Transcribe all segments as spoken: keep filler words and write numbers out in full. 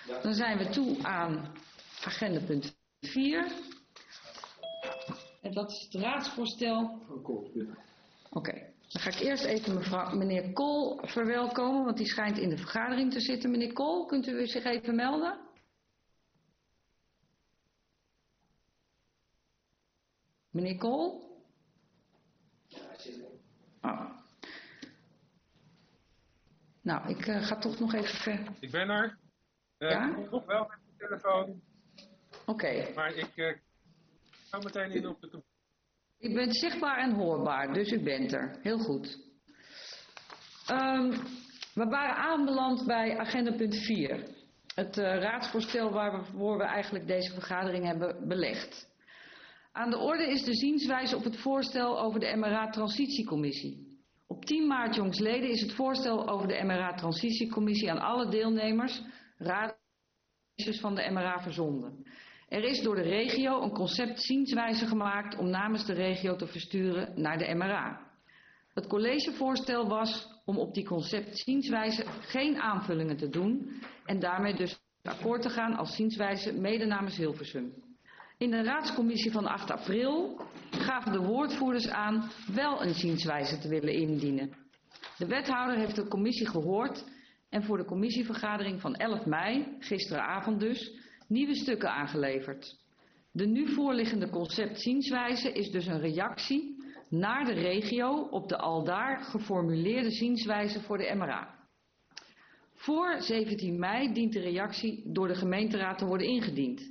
Dan zijn we toe aan agenda punt vier. En dat is het raadsvoorstel. Oké, okay. Dan ga ik eerst even mevrouw, meneer Kool verwelkomen, want die schijnt in de vergadering te zitten. Meneer Kool, kunt u zich even melden? Meneer Kool? Ja, hij zit er. Oh. Nou, ik uh, ga toch nog even ver. Ik ben er. Uh, ja? Ik nog wel met de telefoon. Oké. Okay. Maar ik uh, ga meteen in op de computer. U bent zichtbaar en hoorbaar, dus u bent er. Heel goed. Um, we waren aanbeland bij agenda punt vier. Het uh, raadsvoorstel waarvoor we eigenlijk deze vergadering hebben belegd. Aan de orde is de zienswijze op het voorstel over de M R A-transitiecommissie. Op tien maart jongsleden is het voorstel over de M R A-transitiecommissie aan alle deelnemers, raadsleden van de M R A verzonden. Er is door de regio een concept zienswijze gemaakt om namens de regio te versturen naar de M R A. Het collegevoorstel was om op die concept zienswijze geen aanvullingen te doen en daarmee dus akkoord te gaan als zienswijze mede namens Hilversum. In de raadscommissie van acht april gaven de woordvoerders aan wel een zienswijze te willen indienen. De wethouder heeft de commissie gehoord en voor de commissievergadering van elf mei, gisteravond dus, nieuwe stukken aangeleverd. De nu voorliggende concept zienswijze is dus een reactie naar de regio op de aldaar geformuleerde zienswijze voor de M R A. Voor zeventien mei dient de reactie door de gemeenteraad te worden ingediend.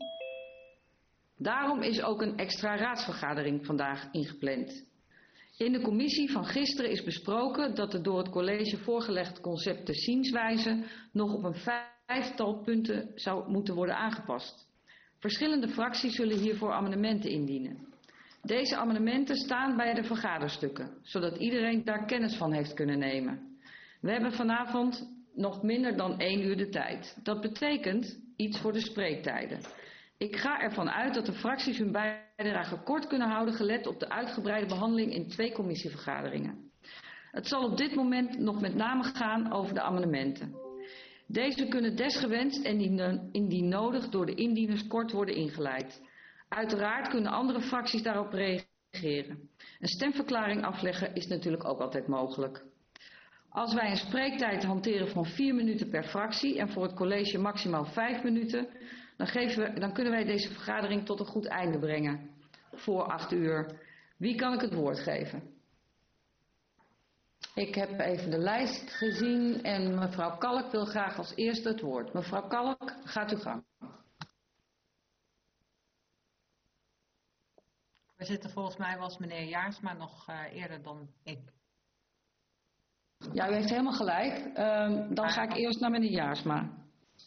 Daarom is ook een extra raadsvergadering vandaag ingepland. In de commissie van gisteren is besproken dat de door het college voorgelegd concept de zienswijze nog op een vijftal punten zou moeten worden aangepast. Verschillende fracties zullen hiervoor amendementen indienen. Deze amendementen staan bij de vergaderstukken, zodat iedereen daar kennis van heeft kunnen nemen. We hebben vanavond nog minder dan één uur de tijd. Dat betekent iets voor de spreektijden. Ik ga ervan uit dat de fracties hun bijdrage kort kunnen houden, gelet op de uitgebreide behandeling in twee commissievergaderingen. Het zal op dit moment nog met name gaan over de amendementen. Deze kunnen desgewenst en indien nodig door de indieners kort worden ingeleid. Uiteraard kunnen andere fracties daarop reageren. Een stemverklaring afleggen is natuurlijk ook altijd mogelijk. Als wij een spreektijd hanteren van vier minuten per fractie en voor het college maximaal vijf minuten, dan, geven we, dan kunnen wij deze vergadering tot een goed einde brengen. Voor acht uur. Wie kan ik het woord geven? Ik heb even de lijst gezien en mevrouw Kalk wil graag als eerste het woord. Mevrouw Kalk, gaat u gang. We zitten volgens mij was meneer Jaarsma nog uh, eerder dan ik. Ja, u heeft helemaal gelijk. Uh, dan ga ik eerst naar meneer Jaarsma.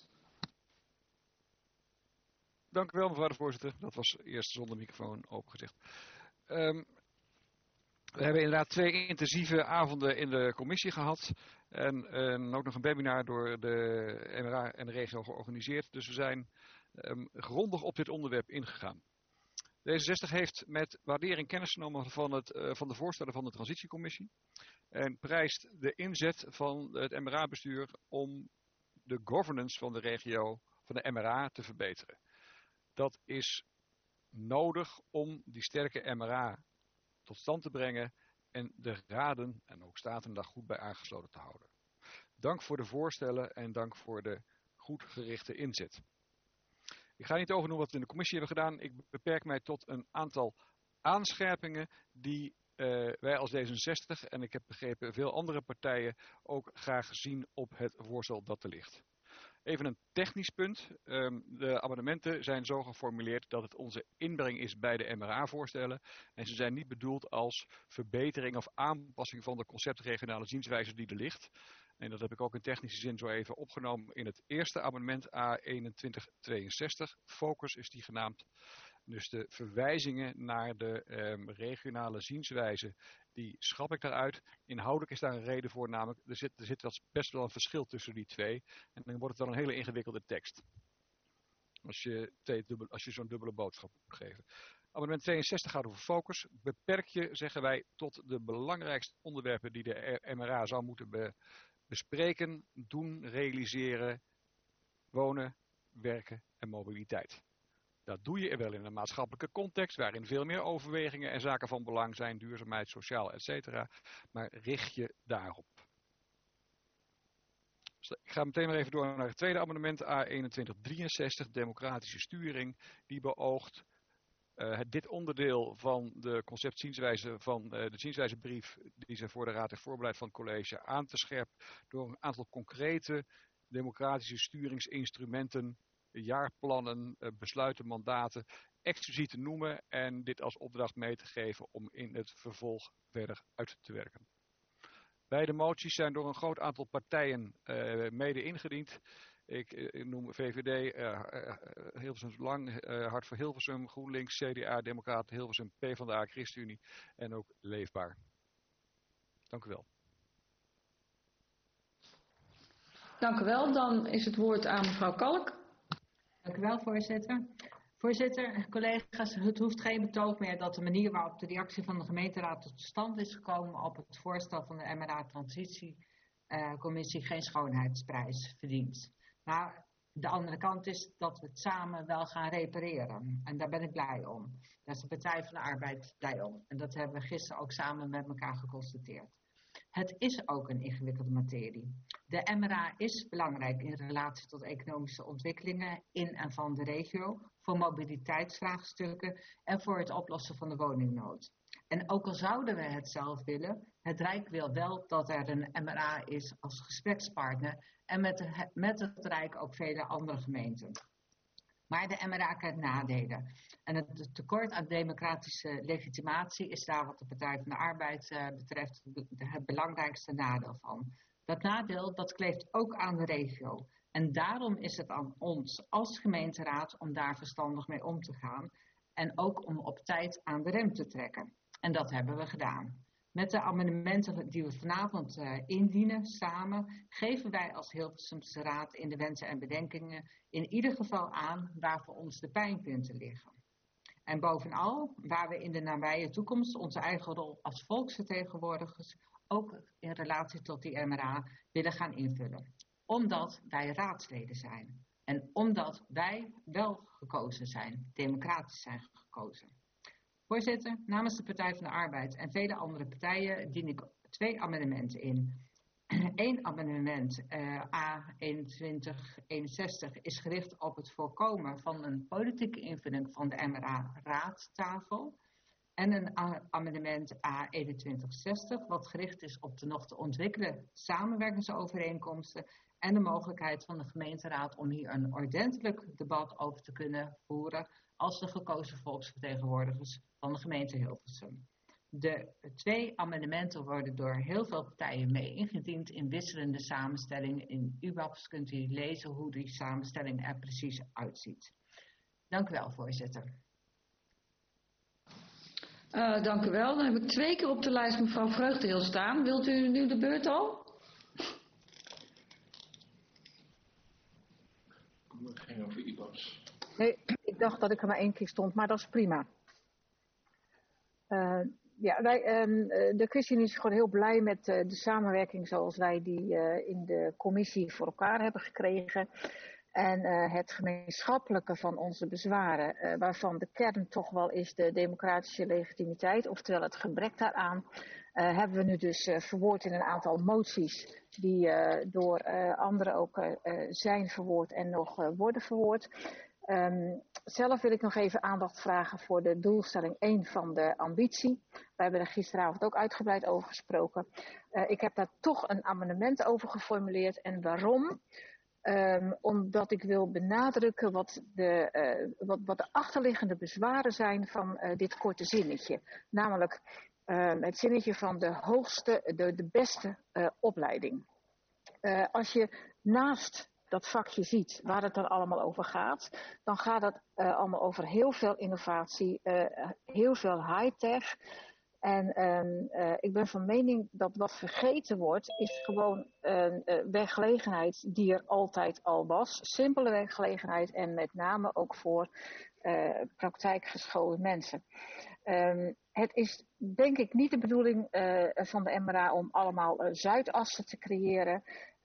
Dank u wel, mevrouw de voorzitter. Dat was eerst zonder microfoon opengezegd. Um, we hebben inderdaad twee intensieve avonden in de commissie gehad. En, en ook nog een webinar door de M R A en de regio georganiseerd. Dus we zijn um, grondig op dit onderwerp ingegaan. D zesenzestig heeft met waardering kennis genomen van, het, uh, van de voorstellen van de transitiecommissie. En prijst de inzet van het M R A-bestuur om de governance van de regio, van de M R A, te verbeteren. Dat is nodig om die sterke M R A tot stand te brengen en de raden en ook staten daar goed bij aangesloten te houden. Dank voor de voorstellen en dank voor de goed gerichte inzet. Ik ga niet overnoemen wat we in de commissie hebben gedaan. Ik beperk mij tot een aantal aanscherpingen die uh, wij als D zesenzestig en ik heb begrepen veel andere partijen ook graag zien op het voorstel dat er ligt. Even een technisch punt. Um, de amendementen zijn zo geformuleerd dat het onze inbreng is bij de M R A-voorstellen. En ze zijn niet bedoeld als verbetering of aanpassing van de conceptregionale zienswijze die er ligt. En dat heb ik ook in technische zin zo even opgenomen in het eerste amendement A eenentwintig tweeënzestig. Focus is die genaamd. Dus de verwijzingen naar de um, regionale zienswijze, die schrap ik daaruit. Inhoudelijk is daar een reden voor, namelijk er zit, er zit wel best wel een verschil tussen die twee. En dan wordt het wel een hele ingewikkelde tekst. Als je, je zo'n dubbele boodschap moet geven. Amendement tweeënzestig gaat over focus. Beperk je, zeggen wij, tot de belangrijkste onderwerpen die de M R A zou moeten be, bespreken, doen, realiseren, wonen, werken en mobiliteit. Dat doe je wel in een maatschappelijke context waarin veel meer overwegingen en zaken van belang zijn, duurzaamheid, sociaal, et cetera. Maar richt je daarop. Ik ga meteen maar even door naar het tweede amendement, A eenentwintig drieënzestig, democratische sturing. Die beoogt uh, dit onderdeel van de conceptzienswijze van uh, de zienswijzebrief die ze voor de Raad heeft voorbereid van het college aan te scherpen door een aantal concrete democratische sturingsinstrumenten, jaarplannen, uh, besluiten, mandaten expliciet te noemen en dit als opdracht mee te geven om in het vervolg verder uit te werken. Beide moties zijn door een groot aantal partijen uh, mede ingediend. Ik uh, noem V V D, uh, uh, Hilversum Lang, uh, Hart voor Hilversum, GroenLinks, C D A, Democraten, Hilversum, PvdA, ChristenUnie en ook Leefbaar. Dank u wel. Dank u wel. Dan is het woord aan mevrouw Kalk. Dank u wel, voorzitter. Voorzitter, collega's, het hoeft geen betoog meer dat de manier waarop de reactie van de gemeenteraad tot stand is gekomen op het voorstel van de M R A-transitiecommissie geen schoonheidsprijs verdient. Maar de andere kant is dat we het samen wel gaan repareren. En daar ben ik blij om. Daar is de Partij van de Arbeid blij om. En dat hebben we gisteren ook samen met elkaar geconstateerd. Het is ook een ingewikkelde materie. De M R A is belangrijk in relatie tot economische ontwikkelingen in en van de regio, voor mobiliteitsvraagstukken en voor het oplossen van de woningnood. En ook al zouden we het zelf willen, het Rijk wil wel dat er een M R A is als gesprekspartner en met, de, met het Rijk ook vele andere gemeenten. Maar de M R A kent nadelen. En het tekort aan democratische legitimatie is daar wat de Partij van de Arbeid uh, betreft het belangrijkste nadeel van. Dat nadeel dat kleeft ook aan de regio. En daarom is het aan ons als gemeenteraad om daar verstandig mee om te gaan. En ook om op tijd aan de rem te trekken. En dat hebben we gedaan. Met de amendementen die we vanavond uh, indienen samen, geven wij als Hilversumse Raad in de wensen en bedenkingen in ieder geval aan waar voor ons de pijnpunten liggen. En bovenal waar we in de nabije toekomst onze eigen rol als volksvertegenwoordigers ook in relatie tot die M R A willen gaan invullen. Omdat wij raadsleden zijn. En omdat wij wel gekozen zijn, democratisch zijn gekozen. Voorzitter, namens de Partij van de Arbeid en vele andere partijen dien ik twee amendementen in. Eén amendement, uh, A eenentwintig eenenzestig, is gericht op het voorkomen van een politieke invulling van de M R A-raadtafel. En een amendement A eenentwintig zestig, wat gericht is op de nog te ontwikkelen samenwerkingsovereenkomsten en de mogelijkheid van de gemeenteraad om hier een ordentelijk debat over te kunnen voeren als de gekozen volksvertegenwoordigers van de gemeente Hilversum. De twee amendementen worden door heel veel partijen mee ingediend in wisselende samenstellingen. In U B A Ps kunt u lezen hoe die samenstelling er precies uitziet. Dank u wel, voorzitter. Uh, dank u wel. Dan heb ik twee keer op de lijst mevrouw Vreugdeheel staan. Wilt u nu de beurt al? Het ging over I B A Ps. Nee, ik dacht dat ik er maar één keer stond, maar dat is prima. Uh, ja, wij, um, de ChristenUnie is gewoon heel blij met uh, de samenwerking zoals wij die uh, in de commissie voor elkaar hebben gekregen. En uh, het gemeenschappelijke van onze bezwaren, uh, waarvan de kern toch wel is de democratische legitimiteit, oftewel het gebrek daaraan, uh, hebben we nu dus uh, verwoord in een aantal moties die uh, door uh, anderen ook uh, zijn verwoord en nog uh, worden verwoord. Um, zelf wil ik nog even aandacht vragen voor de doelstelling één van de ambitie. We hebben er gisteravond ook uitgebreid over gesproken. Uh, ik heb daar toch een amendement over geformuleerd. En waarom? Um, omdat ik wil benadrukken wat de, uh, wat, wat de achterliggende bezwaren zijn van uh, dit korte zinnetje. Namelijk uh, het zinnetje van de hoogste, de, de beste uh, opleiding. Uh, als je naast dat vakje ziet waar het dan allemaal over gaat, dan gaat het uh, allemaal over heel veel innovatie, uh, heel veel high-tech. En um, uh, ik ben van mening dat wat vergeten wordt, is gewoon een uh, werkgelegenheid die er altijd al was. Simpele werkgelegenheid en met name ook voor uh, praktijkgeschoolde mensen. Um, het is denk ik niet de bedoeling uh, van de M R A om allemaal uh, zuidassen te creëren.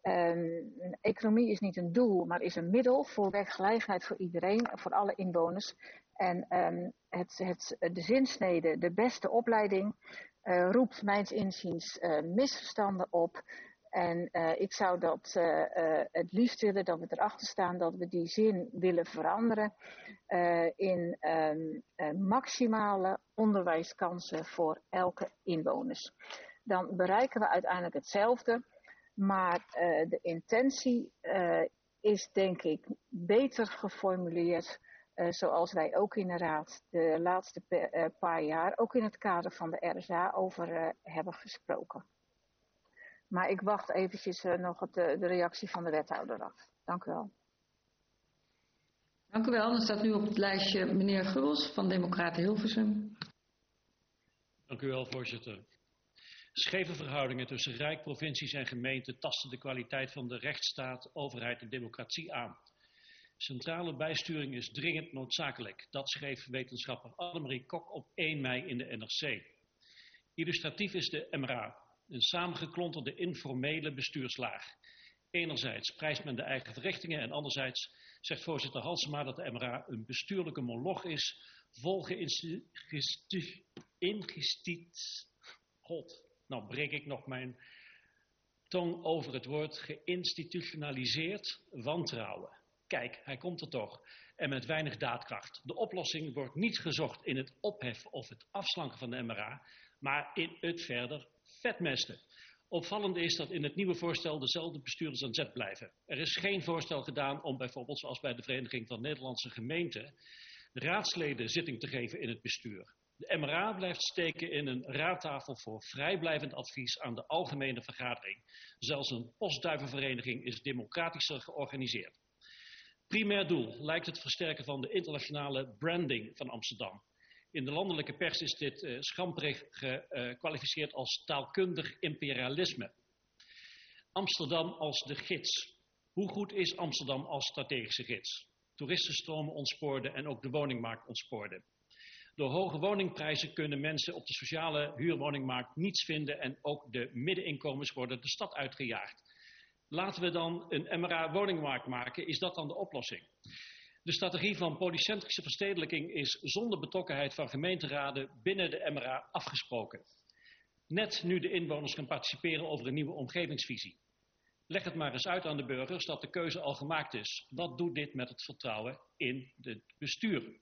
Um, economie is niet een doel, maar is een middel voor werkgelegenheid voor iedereen, voor alle inwoners. En um, het, het, de zinsnede, de beste opleiding, uh, roept mijns inziens uh, misverstanden op. En uh, ik zou dat uh, uh, het liefst willen dat we erachter staan dat we die zin willen veranderen uh, in um, uh, maximale onderwijskansen voor elke inwoners. Dan bereiken we uiteindelijk hetzelfde, maar uh, de intentie uh, is denk ik beter geformuleerd, uh, zoals wij ook in de Raad de laatste pe- uh, paar jaar, ook in het kader van de R S A, over uh, hebben gesproken. Maar ik wacht eventjes uh, nog het, de, de reactie van de wethouder af. Dank u wel. Dank u wel. Dan staat nu op het lijstje meneer Gubbels van Democraten Hilversum. Dank u wel, voorzitter. Scheve verhoudingen tussen Rijk, provincies en gemeenten tasten de kwaliteit van de rechtsstaat, overheid en democratie aan. Centrale bijsturing is dringend noodzakelijk. Dat schreef wetenschapper Annemarie Kok op één mei in de N R C. Illustratief is de M R A, een samengeklonterde informele bestuurslaag. Enerzijds prijst men de eigen verrichtingen en anderzijds zegt voorzitter Halsema dat de M R A een bestuurlijke moloch is, vol geïnvestiet. God, nou breek ik nog mijn tong over het woord geïnstitutionaliseerd wantrouwen. Kijk, hij komt er toch. En met weinig daadkracht. De oplossing wordt niet gezocht in het opheffen of het afslanken van de M R A, maar in het verder vetmesten. Opvallend is dat in het nieuwe voorstel dezelfde bestuurders aan zet blijven. Er is geen voorstel gedaan om bijvoorbeeld, zoals bij de Vereniging van Nederlandse Gemeenten, raadsleden zitting te geven in het bestuur. De M R A blijft steken in een raadtafel voor vrijblijvend advies aan de algemene vergadering. Zelfs een postduivenvereniging is democratischer georganiseerd. Primair doel lijkt het versterken van de internationale branding van Amsterdam. In de landelijke pers is dit uh, schamperig gekwalificeerd als taalkundig imperialisme. Amsterdam als de gids. Hoe goed is Amsterdam als strategische gids? Toeristenstromen ontspoorden en ook de woningmarkt ontspoorden. Door hoge woningprijzen kunnen mensen op de sociale huurwoningmarkt niets vinden en ook de middeninkomens worden de stad uitgejaagd. Laten we dan een M R A-woningmarkt maken, is dat dan de oplossing? De strategie van polycentrische verstedelijking is zonder betrokkenheid van gemeenteraden binnen de M R A afgesproken. Net nu de inwoners gaan participeren over een nieuwe omgevingsvisie. Leg het maar eens uit aan de burgers dat de keuze al gemaakt is. Wat doet dit met het vertrouwen in het bestuur?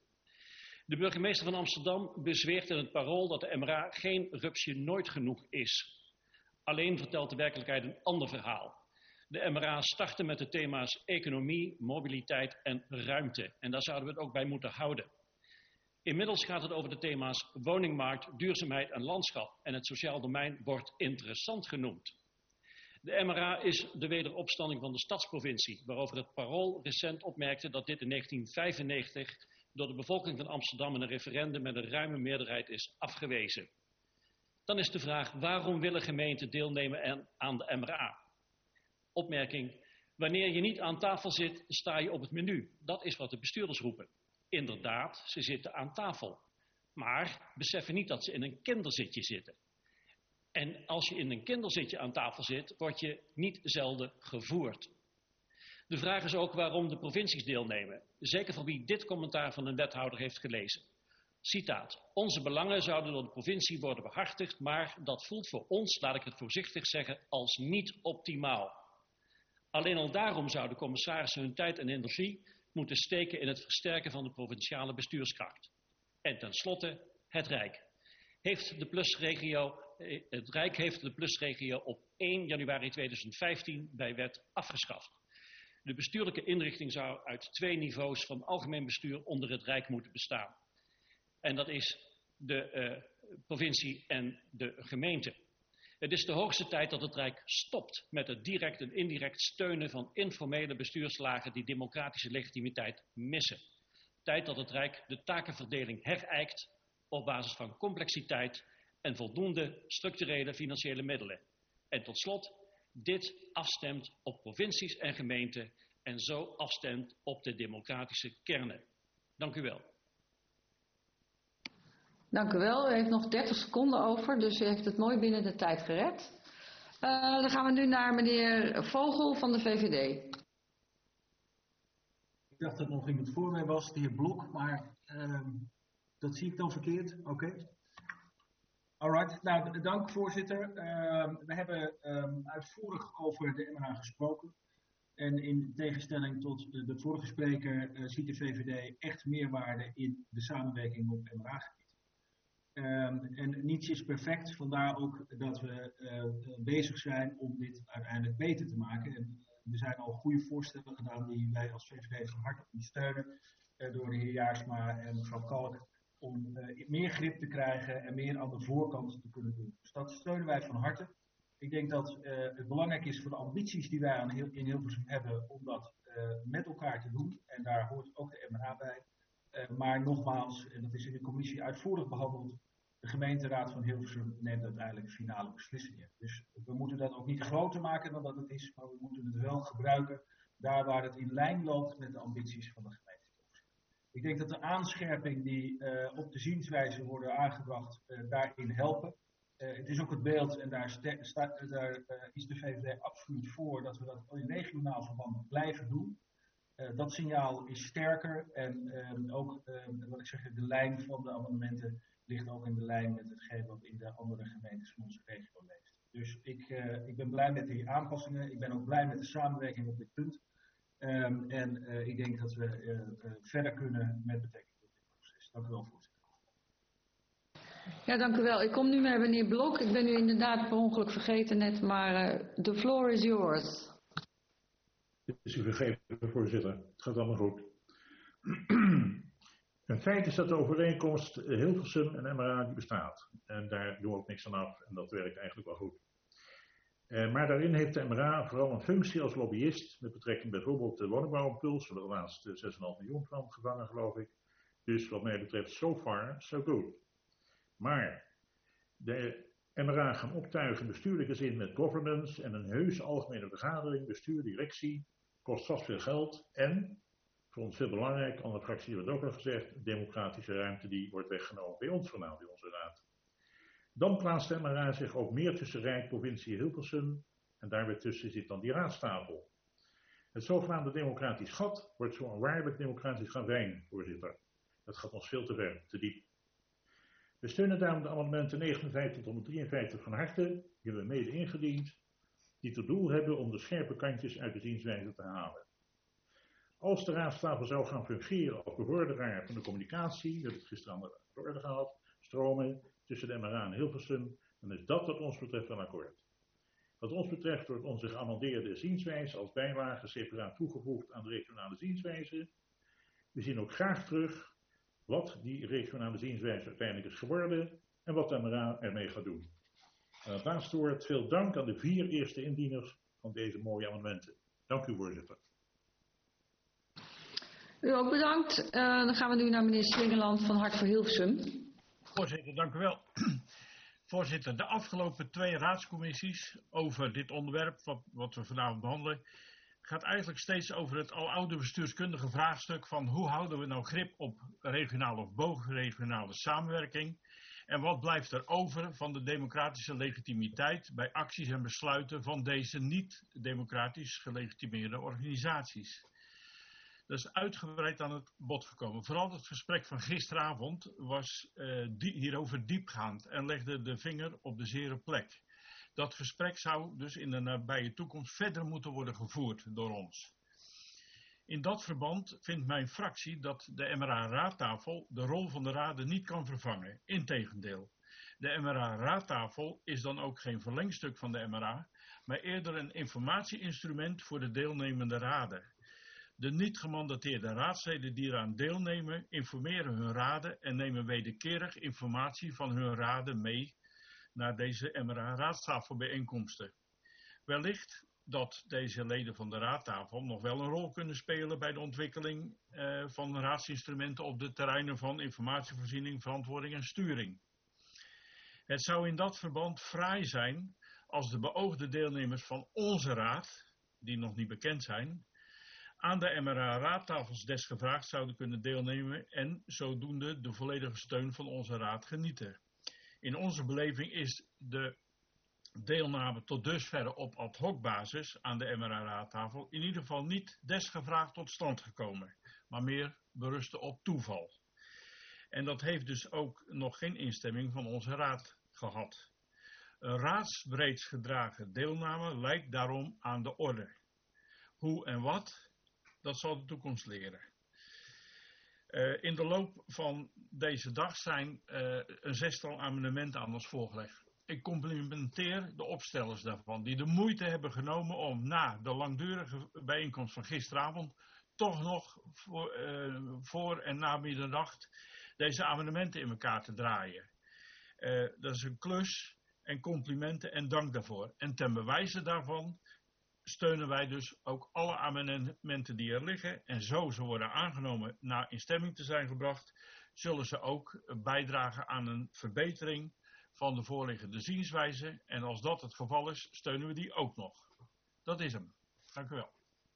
De burgemeester van Amsterdam bezweert in het Parool dat de M R A geen rupsje nooit genoeg is. Alleen vertelt de werkelijkheid een ander verhaal. De M R A startte met de thema's economie, mobiliteit en ruimte. En daar zouden we het ook bij moeten houden. Inmiddels gaat het over de thema's woningmarkt, duurzaamheid en landschap. En het sociaal domein wordt interessant genoemd. De M R A is de wederopstanding van de stadsprovincie, waarover het Parool recent opmerkte dat dit in negentien vijfennegentig door de bevolking van Amsterdam in een referendum met een ruime meerderheid is afgewezen. Dan is de vraag, waarom willen gemeenten deelnemen aan de M R A? Opmerking, wanneer je niet aan tafel zit, sta je op het menu. Dat is wat de bestuurders roepen. Inderdaad, ze zitten aan tafel. Maar beseffen niet dat ze in een kinderzitje zitten. En als je in een kinderzitje aan tafel zit, word je niet zelden gevoerd. De vraag is ook waarom de provincies deelnemen. Zeker voor wie dit commentaar van een wethouder heeft gelezen. Citaat, onze belangen zouden door de provincie worden behartigd, maar dat voelt voor ons, laat ik het voorzichtig zeggen, als niet optimaal. Alleen al daarom zouden commissarissen hun tijd en energie moeten steken in het versterken van de provinciale bestuurskracht. En tenslotte, het Rijk. Heeft de plusregio, het Rijk heeft de plusregio op één januari tweeduizend vijftien bij wet afgeschaft. De bestuurlijke inrichting zou uit twee niveaus van algemeen bestuur onder het Rijk moeten bestaan. En dat is de uh, provincie en de gemeente. Het is de hoogste tijd dat het Rijk stopt met het direct en indirect steunen van informele bestuurslagen die democratische legitimiteit missen. Tijd dat het Rijk de takenverdeling herijkt op basis van complexiteit en voldoende structurele financiële middelen. En tot slot, dit afstemt op provincies en gemeenten en zo afstemt op de democratische kernen. Dank u wel. Dank u wel. U heeft nog dertig seconden over, dus u heeft het mooi binnen de tijd gered. Uh, dan gaan we nu naar meneer Vogel van de V V D. Ik dacht dat nog iemand voor mij was, de heer Blok, maar uh, dat zie ik dan verkeerd. Oké. Okay. Alright, nou dank voorzitter. Uh, we hebben um, uitvoerig over de M R A gesproken. En in tegenstelling tot de vorige spreker uh, ziet de V V D echt meerwaarde in de samenwerking op M R A-gebied. Um, en niets is perfect, vandaar ook dat we uh, bezig zijn om dit uiteindelijk beter te maken. En er zijn al goede voorstellen gedaan die wij als V V D van harte ondersteunen uh, door de heer Jaarsma en mevrouw Kalk om uh, meer grip te krijgen en meer aan de voorkant te kunnen doen. Dus dat steunen wij van harte. Ik denk dat uh, het belangrijk is voor de ambities die wij aan heel, in Hilversum hebben om dat uh, met elkaar te doen. En daar hoort ook de M R A bij. Uh, maar nogmaals, en dat is in de commissie uitvoerig behandeld, de gemeenteraad van Hilversum neemt uiteindelijk finale beslissingen. Dus we moeten dat ook niet groter maken dan dat het is, maar we moeten het wel gebruiken daar waar het in lijn loopt met de ambities van de gemeente. Ik denk dat de aanscherping die uh, op de zienswijze worden aangebracht uh, daarin helpen. Uh, het is ook het beeld, en daar, sta, daar uh, is de V V D absoluut voor, dat we dat in regionaal verband blijven doen. Uh, dat signaal is sterker en uh, ook, uh, wat ik zeg, de lijn van de amendementen ligt ook in de lijn met hetgeen wat in de andere gemeentes van onze regio leeft. Dus ik, uh, ik ben blij met die aanpassingen, ik ben ook blij met de samenwerking op dit punt. Um, en uh, ik denk dat we uh, uh, verder kunnen met betrekking tot dit proces. Dank u wel, voorzitter. Ja, dank u wel. Ik kom nu met meneer Blok. Ik ben u inderdaad per ongeluk vergeten net, maar uh, the floor is yours. Het is u vergeven, voorzitter. Het gaat allemaal goed. Een feit is dat de overeenkomst Hilversum en M R A die bestaat. En daar doen we ook niks aan af en dat werkt eigenlijk wel goed. Uh, maar daarin heeft de M R A vooral een functie als lobbyist met betrekking bijvoorbeeld de woningbouwimpuls, waar de laatste zes komma vijf miljoen van gevangen geloof ik. Dus wat mij betreft so far, so good. Maar de M R A gaan optuigen in bestuurlijke zin met governance en een heus algemene vergadering, bestuur, directie, kost vast veel geld en, voor ons heel belangrijk, andere fractie hebben het ook al gezegd, democratische ruimte die wordt weggenomen bij ons vanavond, bij onze raad. Dan plaatst de M R A zich ook meer tussen Rijk, provincie Hilversum en daarbij tussen zit dan die raadstafel. Het zogenaamde democratisch gat wordt zo'n waarlijk democratisch ravijn, voorzitter. Dat gaat ons veel te ver, te diep. We steunen daarom de amendementen negenenvijftig tot drieënvijftig van harte, die hebben we mede ingediend, die tot doel hebben om de scherpe kantjes uit de zienswijze te halen. Als de raadstafel zou gaan fungeren als bevorderaar van de communicatie, we hebben het gisteren aan de orde gehad, stromen tussen de M R A en Hilversum, dan is dat wat ons betreft een akkoord. Wat ons betreft wordt onze geamendeerde zienswijze als bijlage separaat toegevoegd aan de regionale zienswijze. We zien ook graag terug wat die regionale zienswijze uiteindelijk is geworden en wat de M R A ermee gaat doen. En het laatste woord, veel dank aan de vier eerste indieners van deze mooie amendementen. Dank u, voorzitter. U ook bedankt. Uh, dan gaan we nu naar meneer Slingeland van Hart voor Hilversum. Voorzitter, dank u wel. Voorzitter, de afgelopen twee raadscommissies over dit onderwerp, wat, wat we vanavond behandelen, gaat eigenlijk steeds over het aloude bestuurskundige vraagstuk van hoe houden we nou grip op regionale of bovenregionale samenwerking en wat blijft er over van de democratische legitimiteit bij acties en besluiten van deze niet-democratisch gelegitimeerde organisaties. Dat is uitgebreid aan het bod gekomen. Vooral het gesprek van gisteravond was uh, die, hierover diepgaand en legde de vinger op de zere plek. Dat gesprek zou dus in de nabije toekomst verder moeten worden gevoerd door ons. In dat verband vindt mijn fractie dat de M R A-raadtafel de rol van de raden niet kan vervangen. Integendeel, de M R A-raadtafel is dan ook geen verlengstuk van de M R A, maar eerder een informatieinstrument voor de deelnemende raden. De niet gemandateerde raadsleden die eraan deelnemen, informeren hun raden en nemen wederkerig informatie van hun raden mee naar deze M R A-raadstafelbijeenkomsten. Wellicht dat deze leden van de raadtafel nog wel een rol kunnen spelen bij de ontwikkeling uh, van raadsinstrumenten op de terreinen van informatievoorziening, verantwoording en sturing. Het zou in dat verband fraai zijn als de beoogde deelnemers van onze raad, die nog niet bekend zijn, aan de M R A-raadtafels desgevraagd zouden kunnen deelnemen en zodoende de volledige steun van onze raad genieten. In onze beleving is de deelname tot dusverre op ad hoc basis aan de M R A-raadtafel in ieder geval niet desgevraagd tot stand gekomen, maar meer berusten op toeval. En dat heeft dus ook nog geen instemming van onze raad gehad. Een raadsbreed gedragen deelname lijkt daarom aan de orde. Hoe en wat, dat zal de toekomst leren. Uh, in de loop van deze dag zijn uh, een zestal amendementen aan ons voorgelegd. Ik complimenteer de opstellers daarvan, die de moeite hebben genomen om na de langdurige bijeenkomst van gisteravond toch nog voor, uh, voor en na middernacht deze amendementen in elkaar te draaien. Uh, dat is een klus en complimenten en dank daarvoor. En ten bewijze daarvan steunen wij dus ook alle amendementen die er liggen. En zo ze worden aangenomen na in stemming te zijn gebracht, zullen ze ook bijdragen aan een verbetering van de voorliggende zienswijze. En als dat het geval is, steunen we die ook nog. Dat is hem. Dank u wel.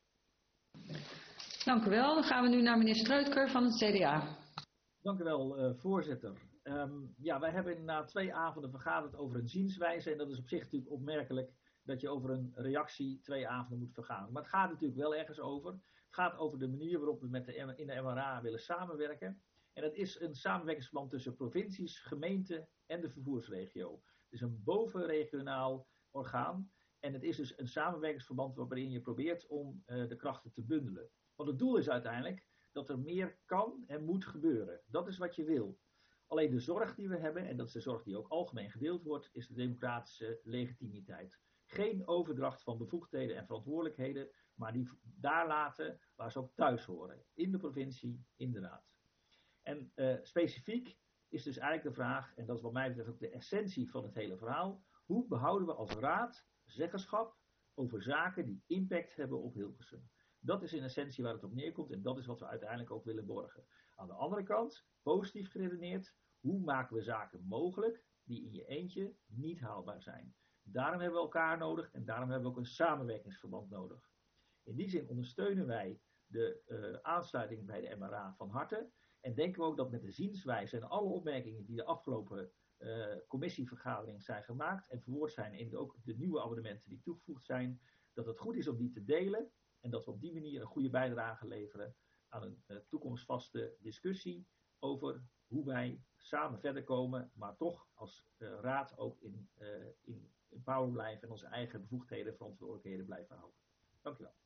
Dank u wel. Dan gaan we nu naar meneer Streutker van het C D A. Dank u wel, uh, voorzitter. Um, ja, wij hebben na twee avonden vergaderd over een zienswijze. En dat is op zich natuurlijk opmerkelijk dat je over een reactie twee avonden moet vergaderen. Maar het gaat natuurlijk wel ergens over. Het gaat over de manier waarop we met de, in de M R A willen samenwerken. En dat is een samenwerkingsverband tussen provincies, gemeenten en de vervoersregio. Het is een bovenregionaal orgaan. En het is dus een samenwerkingsverband waarin je probeert om uh, de krachten te bundelen. Want het doel is uiteindelijk dat er meer kan en moet gebeuren. Dat is wat je wil. Alleen de zorg die we hebben, en dat is de zorg die ook algemeen gedeeld wordt, is de democratische legitimiteit. Geen overdracht van bevoegdheden en verantwoordelijkheden, maar die daar laten waar ze ook thuis horen. In de provincie, in de raad. En uh, specifiek is dus eigenlijk de vraag, en dat is wat mij betreft ook de essentie van het hele verhaal, hoe behouden we als raad zeggenschap over zaken die impact hebben op Hilversum? Dat is in essentie waar het op neerkomt en dat is wat we uiteindelijk ook willen borgen. Aan de andere kant, positief geredeneerd, hoe maken we zaken mogelijk die in je eentje niet haalbaar zijn? Daarom hebben we elkaar nodig en daarom hebben we ook een samenwerkingsverband nodig. In die zin ondersteunen wij de uh, aansluiting bij de M R A van harte. En denken we ook dat met de zienswijze en alle opmerkingen die de afgelopen uh, commissievergadering zijn gemaakt en verwoord zijn in de, ook de nieuwe abonnementen die toegevoegd zijn, dat het goed is om die te delen en dat we op die manier een goede bijdrage leveren aan een uh, toekomstvaste discussie over hoe wij samen verder komen, maar toch als uh, raad ook in, uh, in, in power blijven en onze eigen bevoegdheden en verantwoordelijkheden blijven houden. Dank u wel.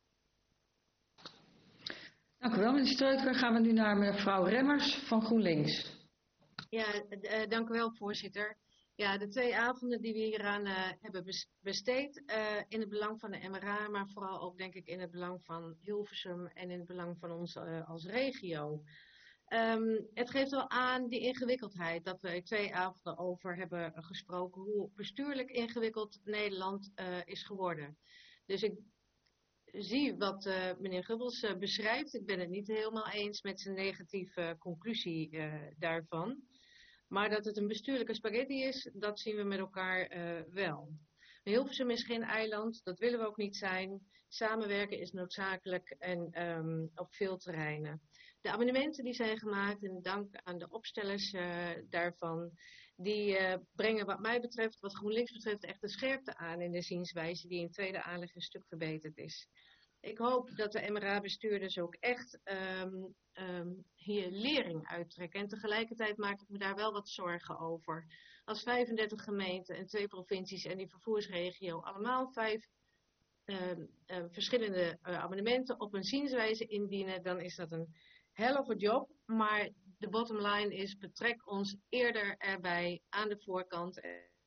Dank u wel, meneer Streutker. Gaan we nu naar mevrouw Remmers van GroenLinks. Ja, uh, dank u wel, voorzitter. Ja, de twee avonden die we hieraan uh, hebben besteed uh, in het belang van de M R A, maar vooral ook denk ik in het belang van Hilversum en in het belang van ons uh, als regio. Um, het geeft wel aan die ingewikkeldheid dat we er twee avonden over hebben gesproken, hoe bestuurlijk ingewikkeld Nederland uh, is geworden. Dus ik zie wat uh, meneer Gubbels uh, beschrijft. Ik ben het niet helemaal eens met zijn negatieve conclusie uh, daarvan. Maar dat het een bestuurlijke spaghetti is, dat zien we met elkaar uh, wel. Hilversum is geen eiland, dat willen we ook niet zijn. Samenwerken is noodzakelijk en um, op veel terreinen. De amendementen die zijn gemaakt, en dank aan de opstellers uh, daarvan, die uh, brengen wat mij betreft, wat GroenLinks betreft, echt de scherpte aan in de zienswijze die in tweede aanleg een stuk verbeterd is. Ik hoop dat de M R A-bestuurders ook echt um, um, hier lering uittrekken. En tegelijkertijd maak ik me daar wel wat zorgen over. Als vijfendertig gemeenten en twee provincies en die vervoersregio allemaal vijf uh, uh, verschillende uh, amendementen op een zienswijze indienen, dan is dat een hell of a job. Maar de bottom line is, betrek ons eerder erbij aan de voorkant.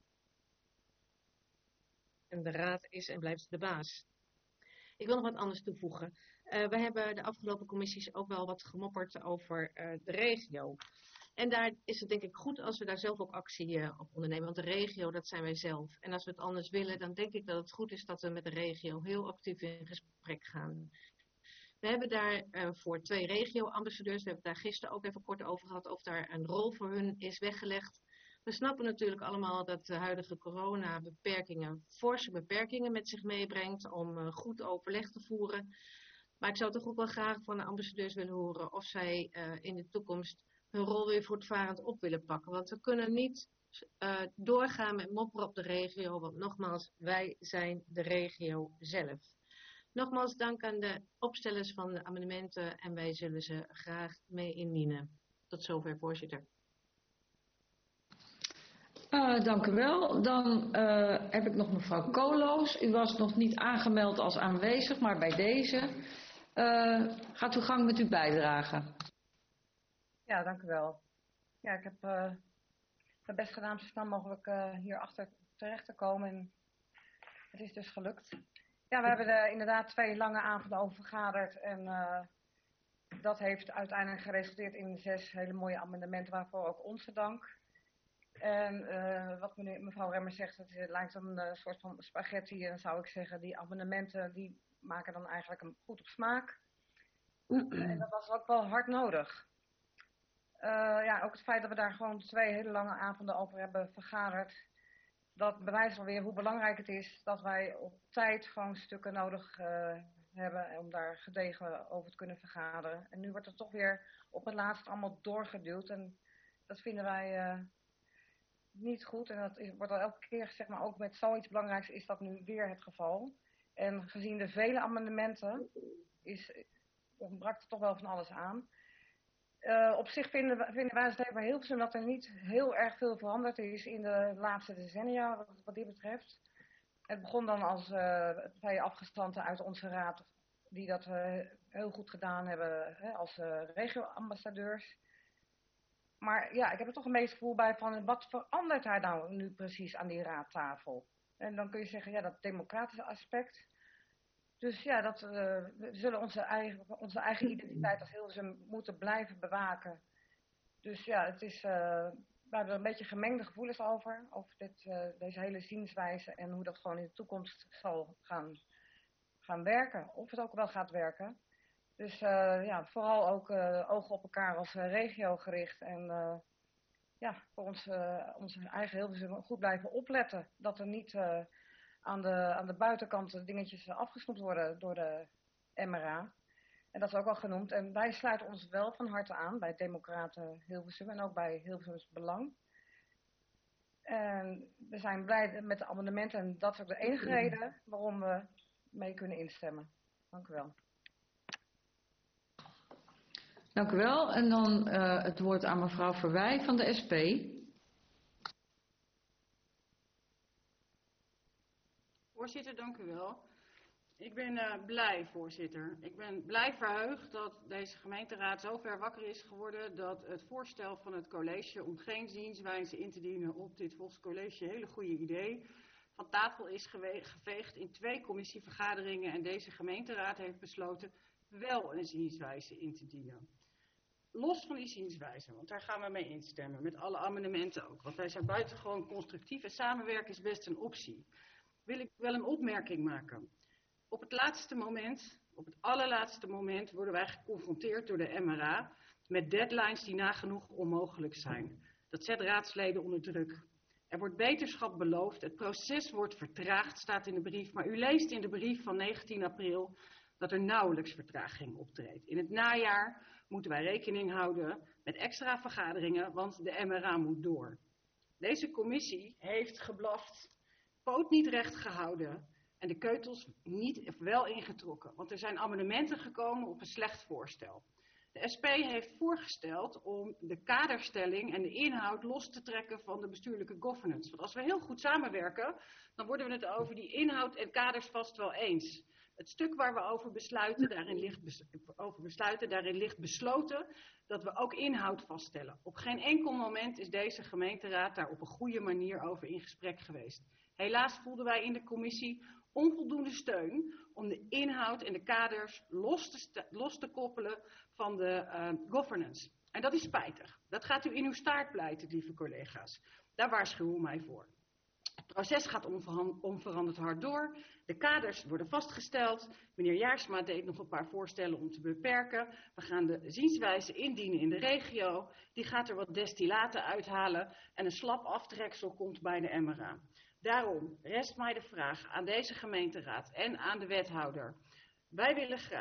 En de raad is en blijft de baas. Ik wil nog wat anders toevoegen. Uh, we hebben de afgelopen commissies ook wel wat gemopperd over uh, de regio. En daar is het denk ik goed als we daar zelf ook actie uh, op ondernemen. Want de regio, dat zijn wij zelf. En als we het anders willen, dan denk ik dat het goed is dat we met de regio heel actief in gesprek gaan. We hebben daar uh, voor twee regio-ambassadeurs, we hebben het daar gisteren ook even kort over gehad, of daar een rol voor hun is weggelegd. We snappen natuurlijk allemaal dat de huidige corona-beperkingen forse beperkingen met zich meebrengt om uh, goed overleg te voeren. Maar ik zou toch ook wel graag van de ambassadeurs willen horen of zij uh, in de toekomst hun rol weer voortvarend op willen pakken. Want we kunnen niet uh, doorgaan met mopperen op de regio, want nogmaals, wij zijn de regio zelf. Nogmaals dank aan de opstellers van de amendementen en wij zullen ze graag mee indienen. Tot zover, voorzitter. Uh, dank u wel. Dan uh, heb ik nog mevrouw Koolhoos. U was nog niet aangemeld als aanwezig, maar bij deze. Uh, gaat u gang met uw bijdrage. Ja, dank u wel. Ja, ik heb uh, het best gedaan om zo snel mogelijk uh, hierachter terecht te komen. En het is dus gelukt. Ja, we hebben er inderdaad twee lange avonden over vergaderd. En uh, dat heeft uiteindelijk geresulteerd in zes hele mooie amendementen, waarvoor ook onze dank. En uh, wat meneer, mevrouw Remmer zegt, het lijkt een uh, soort van spaghetti. En dan zou ik zeggen, die amendementen die maken dan eigenlijk een goed op smaak. En dat was ook wel hard nodig. Uh, ja, ook het feit dat we daar gewoon twee hele lange avonden over hebben vergaderd. Dat bewijst alweer hoe belangrijk het is dat wij op tijd gewoon stukken nodig uh, hebben om daar gedegen over te kunnen vergaderen. En nu wordt het toch weer op het laatst allemaal doorgeduwd. En dat vinden wij uh, niet goed. En dat is, wordt al elke keer gezegd, maar ook met zoiets belangrijks is dat nu weer het geval. En gezien de vele amendementen is, ontbrak er toch wel van alles aan. Uh, op zich vinden, we, vinden wij het bij Hilversum dat er niet heel erg veel veranderd is in de laatste decennia wat, wat dit betreft. Het begon dan als uh, twee afgestanten uit onze raad die dat uh, heel goed gedaan hebben hè, als uh, regio-ambassadeurs. Maar ja, ik heb er toch een beetje gevoel bij van wat verandert daar nou nu precies aan die raadtafel? En dan kun je zeggen, ja, dat democratische aspect. Dus ja, dat, uh, we zullen onze eigen, onze eigen identiteit als Hilversum moeten blijven bewaken. Dus ja, het is, uh, we hebben er een beetje gemengde gevoelens over, over dit, uh, deze hele zienswijze en hoe dat gewoon in de toekomst zal gaan, gaan werken. Of het ook wel gaat werken. Dus uh, ja, vooral ook uh, ogen op elkaar als uh, regio gericht en uh, ja, voor ons, uh, onze eigen Hilversum goed blijven opletten. Dat er niet uh, aan, de, aan de buitenkant dingetjes afgesnoept worden door de M R A. En dat is ook al genoemd. En wij sluiten ons wel van harte aan bij Democraten Hilversum en ook bij Hilversums Belang. En we zijn blij met de amendementen en dat is ook de enige reden waarom we mee kunnen instemmen. Dank u wel. Dank u wel. En dan uh, het woord aan mevrouw Verwij van de S P. Voorzitter, dank u wel. Ik ben uh, blij, voorzitter. Ik ben blij verheugd dat deze gemeenteraad zo ver wakker is geworden dat het voorstel van het college om geen zienswijze in te dienen op dit volgens college hele goede idee van tafel is geveegd in twee commissievergaderingen en deze gemeenteraad heeft besloten wel een zienswijze in te dienen. Los van die zienswijze, want daar gaan we mee instemmen, met alle amendementen ook. Want wij zijn buitengewoon constructief en samenwerken is best een optie. Wil ik wel een opmerking maken. Op het laatste moment, op het allerlaatste moment worden wij geconfronteerd door de M R A met deadlines die nagenoeg onmogelijk zijn. Dat zet raadsleden onder druk. Er wordt beterschap beloofd, het proces wordt vertraagd, staat in de brief. Maar u leest in de brief van negentien april dat er nauwelijks vertraging optreedt. In het najaar moeten wij rekening houden met extra vergaderingen, want de M R A moet door. Deze commissie heeft geblaft, poot niet recht gehouden en de keutels niet of wel ingetrokken. Want er zijn amendementen gekomen op een slecht voorstel. De S P heeft voorgesteld om de kaderstelling en de inhoud los te trekken van de bestuurlijke governance. Want als we heel goed samenwerken, dan worden we het over die inhoud en kaders vast wel eens. Het stuk waar we over besluiten, daarin ligt, bes over besluiten, daarin ligt besloten dat we ook inhoud vaststellen. Op geen enkel moment is deze gemeenteraad daar op een goede manier over in gesprek geweest. Helaas voelden wij in de commissie onvoldoende steun om de inhoud en de kaders los te, los te koppelen van de uh, governance. En dat is spijtig. Dat gaat u in uw staart blijten, lieve collega's. Daar waarschuwen we mij voor. Het proces gaat onveranderd hard door. De kaders worden vastgesteld. Meneer Jaarsma deed nog een paar voorstellen om te beperken. We gaan de zienswijze indienen in de regio. Die gaat er wat destillaten uithalen. En een slap aftreksel komt bij de M R A. Daarom rest mij de vraag aan deze gemeenteraad en aan de wethouder. Wij willen graag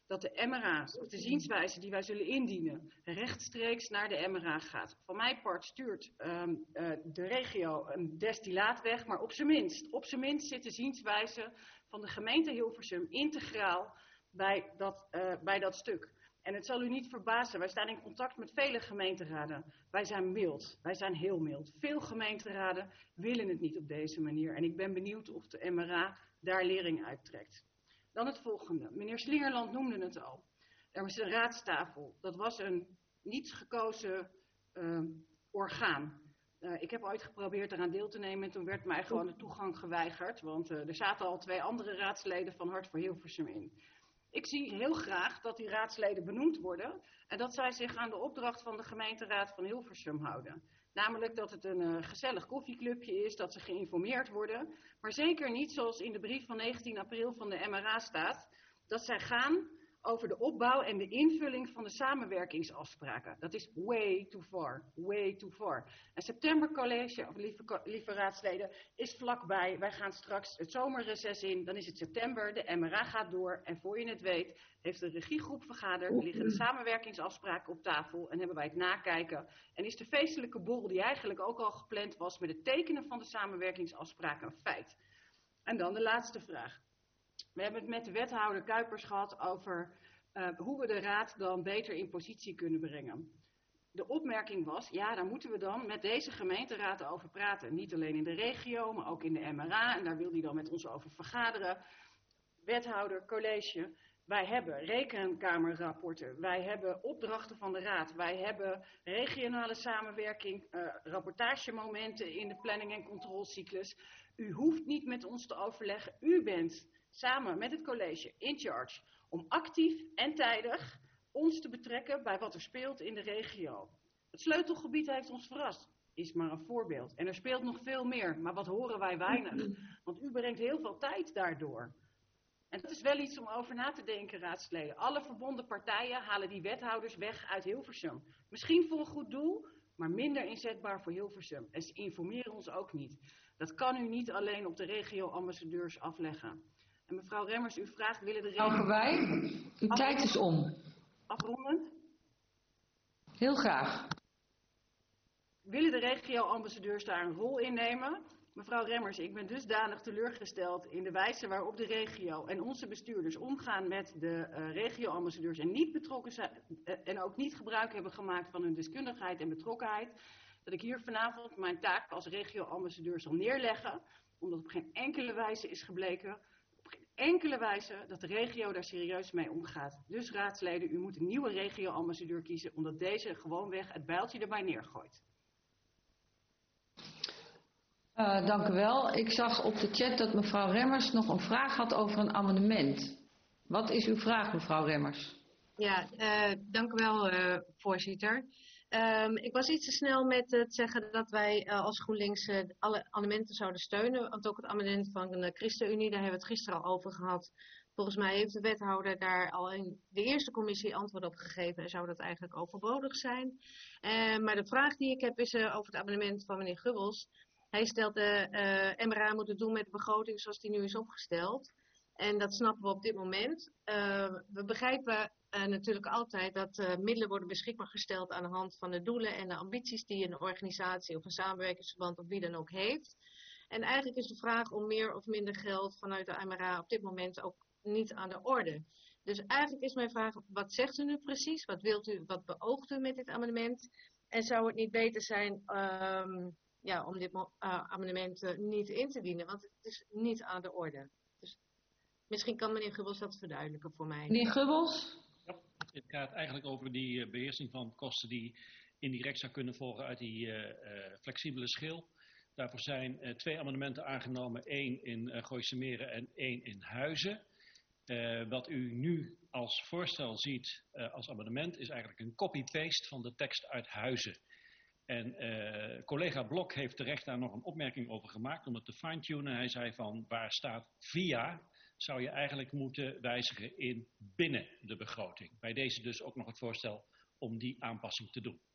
dat de M R A, de zienswijze die wij zullen indienen, rechtstreeks naar de M R A gaat. Van mijn part stuurt um, uh, de regio een destillaat weg, maar op zijn minst, op zijn minst zit de zienswijze van de gemeente Hilversum integraal bij dat, uh, bij dat stuk. En het zal u niet verbazen, wij staan in contact met vele gemeenteraden. Wij zijn mild, wij zijn heel mild. Veel gemeenteraden willen het niet op deze manier. En ik ben benieuwd of de M R A daar lering uittrekt. Dan het volgende. Meneer Slingerland noemde het al. Er is een raadstafel. Dat was een niet gekozen uh, orgaan. Uh, ik heb ooit geprobeerd eraan deel te nemen en toen werd mij gewoon de toegang geweigerd. Want uh, er zaten al twee andere raadsleden van Hart voor Hilversum in. Ik zie heel graag dat die raadsleden benoemd worden en dat zij zich aan de opdracht van de gemeenteraad van Hilversum houden. Namelijk dat het een uh, gezellig koffieclubje is, dat ze geïnformeerd worden. Maar zeker niet zoals in de brief van negentien april van de M R A staat, dat zij gaan over de opbouw en de invulling van de samenwerkingsafspraken. Dat is way too far, way too far. En septembercollege, of lieve, lieve raadsleden, is vlakbij. Wij gaan straks het zomerreces in, dan is het september, de M R A gaat door. En voor je het weet, heeft de regiegroep vergaderd, liggen de samenwerkingsafspraken op tafel en hebben wij het nakijken. En is de feestelijke borrel die eigenlijk ook al gepland was met het tekenen van de samenwerkingsafspraken een feit. En dan de laatste vraag. We hebben het met de wethouder Kuipers gehad over uh, hoe we de raad dan beter in positie kunnen brengen. De opmerking was, ja, daar moeten we dan met deze gemeenteraad over praten. Niet alleen in de regio, maar ook in de M R A. En daar wil hij dan met ons over vergaderen. Wethouder, college, wij hebben rekenkamerrapporten. Wij hebben opdrachten van de raad. Wij hebben regionale samenwerking, uh, rapportagemomenten in de planning- en controlecyclus. U hoeft niet met ons te overleggen. U bent samen met het college in charge om actief en tijdig ons te betrekken bij wat er speelt in de regio. Het sleutelgebied heeft ons verrast, is maar een voorbeeld. En er speelt nog veel meer, maar wat horen wij weinig. Want u brengt heel veel tijd daardoor. En dat is wel iets om over na te denken, raadsleden. Alle verbonden partijen halen die wethouders weg uit Hilversum. Misschien voor een goed doel, maar minder inzetbaar voor Hilversum. En ze informeren ons ook niet. Dat kan u niet alleen op de regio-ambassadeurs afleggen. En mevrouw Remmers, u vraagt, willen de regio... Mogen wij? Uw tijd is om. Afrondend? Heel graag. Willen de regio-ambassadeurs daar een rol in nemen? Mevrouw Remmers, ik ben dusdanig teleurgesteld in de wijze waarop de regio en onze bestuurders omgaan met de uh, regio-ambassadeurs en niet betrokken zijn uh, en ook niet gebruik hebben gemaakt van hun deskundigheid en betrokkenheid, dat ik hier vanavond mijn taak als regio-ambassadeur zal neerleggen, omdat op geen enkele wijze is gebleken, op geen enkele wijze dat de regio daar serieus mee omgaat. Dus raadsleden, u moet een nieuwe regio-ambassadeur kiezen, omdat deze gewoonweg het bijltje erbij neergooit. Uh, dank u wel. Ik zag op de chat dat mevrouw Remmers nog een vraag had over een amendement. Wat is uw vraag, mevrouw Remmers? Ja, uh, dank u wel, uh, voorzitter. Um, ik was iets te snel met het zeggen dat wij uh, als GroenLinks uh, alle amendementen zouden steunen. Want ook het amendement van de ChristenUnie, daar hebben we het gisteren al over gehad. Volgens mij heeft de wethouder daar al in de eerste commissie antwoord op gegeven en zou dat eigenlijk overbodig zijn. Uh, maar de vraag die ik heb is uh, over het amendement van meneer Gubbels. Hij stelt de uh, M R A moet het doen met de begroting zoals die nu is opgesteld. En dat snappen we op dit moment. Uh, we begrijpen uh, natuurlijk altijd dat uh, middelen worden beschikbaar gesteld aan de hand van de doelen en de ambities die een organisatie of een samenwerkingsverband of wie dan ook heeft. En eigenlijk is de vraag om meer of minder geld vanuit de M R A op dit moment ook niet aan de orde. Dus eigenlijk is mijn vraag, wat zegt u nu precies? Wat wilt u, wat beoogt u met dit amendement? En zou het niet beter zijn um, ja, om dit uh, amendement uh, niet in te dienen? Want het is niet aan de orde. Dus misschien kan meneer Gubbels dat verduidelijken voor mij. Meneer Gubbels? Ja, het gaat eigenlijk over die uh, beheersing van kosten die indirect zou kunnen volgen uit die uh, uh, flexibele schil. Daarvoor zijn uh, twee amendementen aangenomen, één in uh, Gooise Meren en één in Huizen. Uh, wat u nu als voorstel ziet uh, als amendement is eigenlijk een copy-paste van de tekst uit Huizen. En uh, collega Blok heeft terecht daar nog een opmerking over gemaakt om het te fine-tunen. Hij zei van waar staat via zou je eigenlijk moeten wijzigen in binnen de begroting. Bij deze dus ook nog het voorstel om die aanpassing te doen.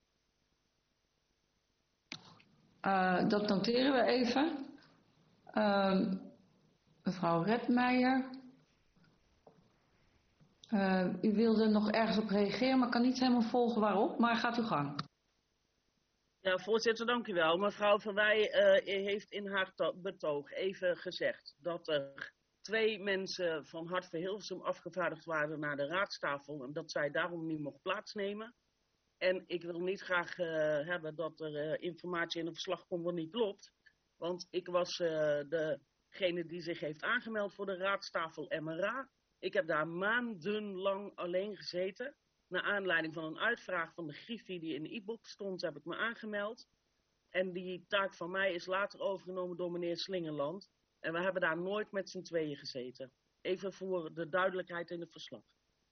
Uh, dat noteren we even. Uh, mevrouw Redmeijer. Uh, u wilde nog ergens op reageren, maar kan niet helemaal volgen waarop, maar gaat uw gang. Ja, voorzitter, dank u wel. Mevrouw Van Wij uh, heeft in haar betoog even gezegd dat er twee mensen van Hart voor Hilversum afgevaardigd waren naar de raadstafel en dat zij daarom niet mocht plaatsnemen. En ik wil niet graag uh, hebben dat er uh, informatie in een verslag komt wat niet klopt. Want ik was uh, degene die zich heeft aangemeld voor de raadstafel M R A. Ik heb daar maandenlang alleen gezeten. Naar aanleiding van een uitvraag van de Griffie die in de e-book stond, heb ik me aangemeld. En die taak van mij is later overgenomen door meneer Slingerland. En we hebben daar nooit met z'n tweeën gezeten. Even voor de duidelijkheid in het verslag.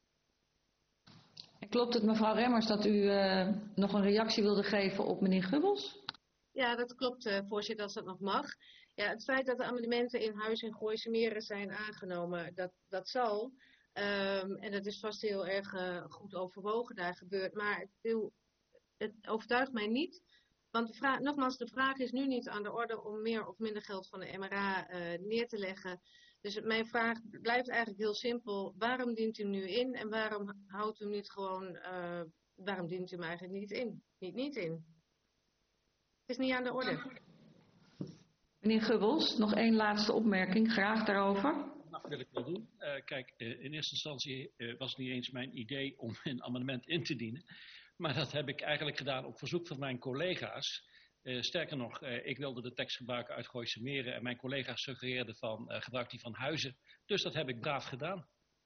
Klopt het, mevrouw Remmers, dat u uh, nog een reactie wilde geven op meneer Gubbels? Ja, dat klopt, uh, voorzitter, als dat nog mag. Ja, het feit dat de amendementen in Huis en Gooise Meren zijn aangenomen, dat, dat zal. Um, en dat is vast heel erg uh, goed overwogen daar gebeurd. Maar het, wil, het overtuigt mij niet. Want de vraag, nogmaals, de vraag is nu niet aan de orde om meer of minder geld van de M R A uh, neer te leggen. Dus mijn vraag blijft eigenlijk heel simpel. Waarom dient u hem nu in en waarom houdt u hem niet gewoon, uh, waarom dient u hem eigenlijk niet in? Niet niet in. Het is niet aan de orde. Meneer Gubbels, nog één laatste opmerking, graag daarover. Dat wil ik wel doen. Uh, kijk, uh, in eerste instantie uh, was het niet eens mijn idee om een amendement in te dienen. Maar dat heb ik eigenlijk gedaan op verzoek van mijn collega's. Uh, sterker nog, uh, ik wilde de tekst gebruiken uit Gooise Meren en mijn collega's suggereerden van uh, gebruik die van Huizen. Dus dat heb ik braaf gedaan.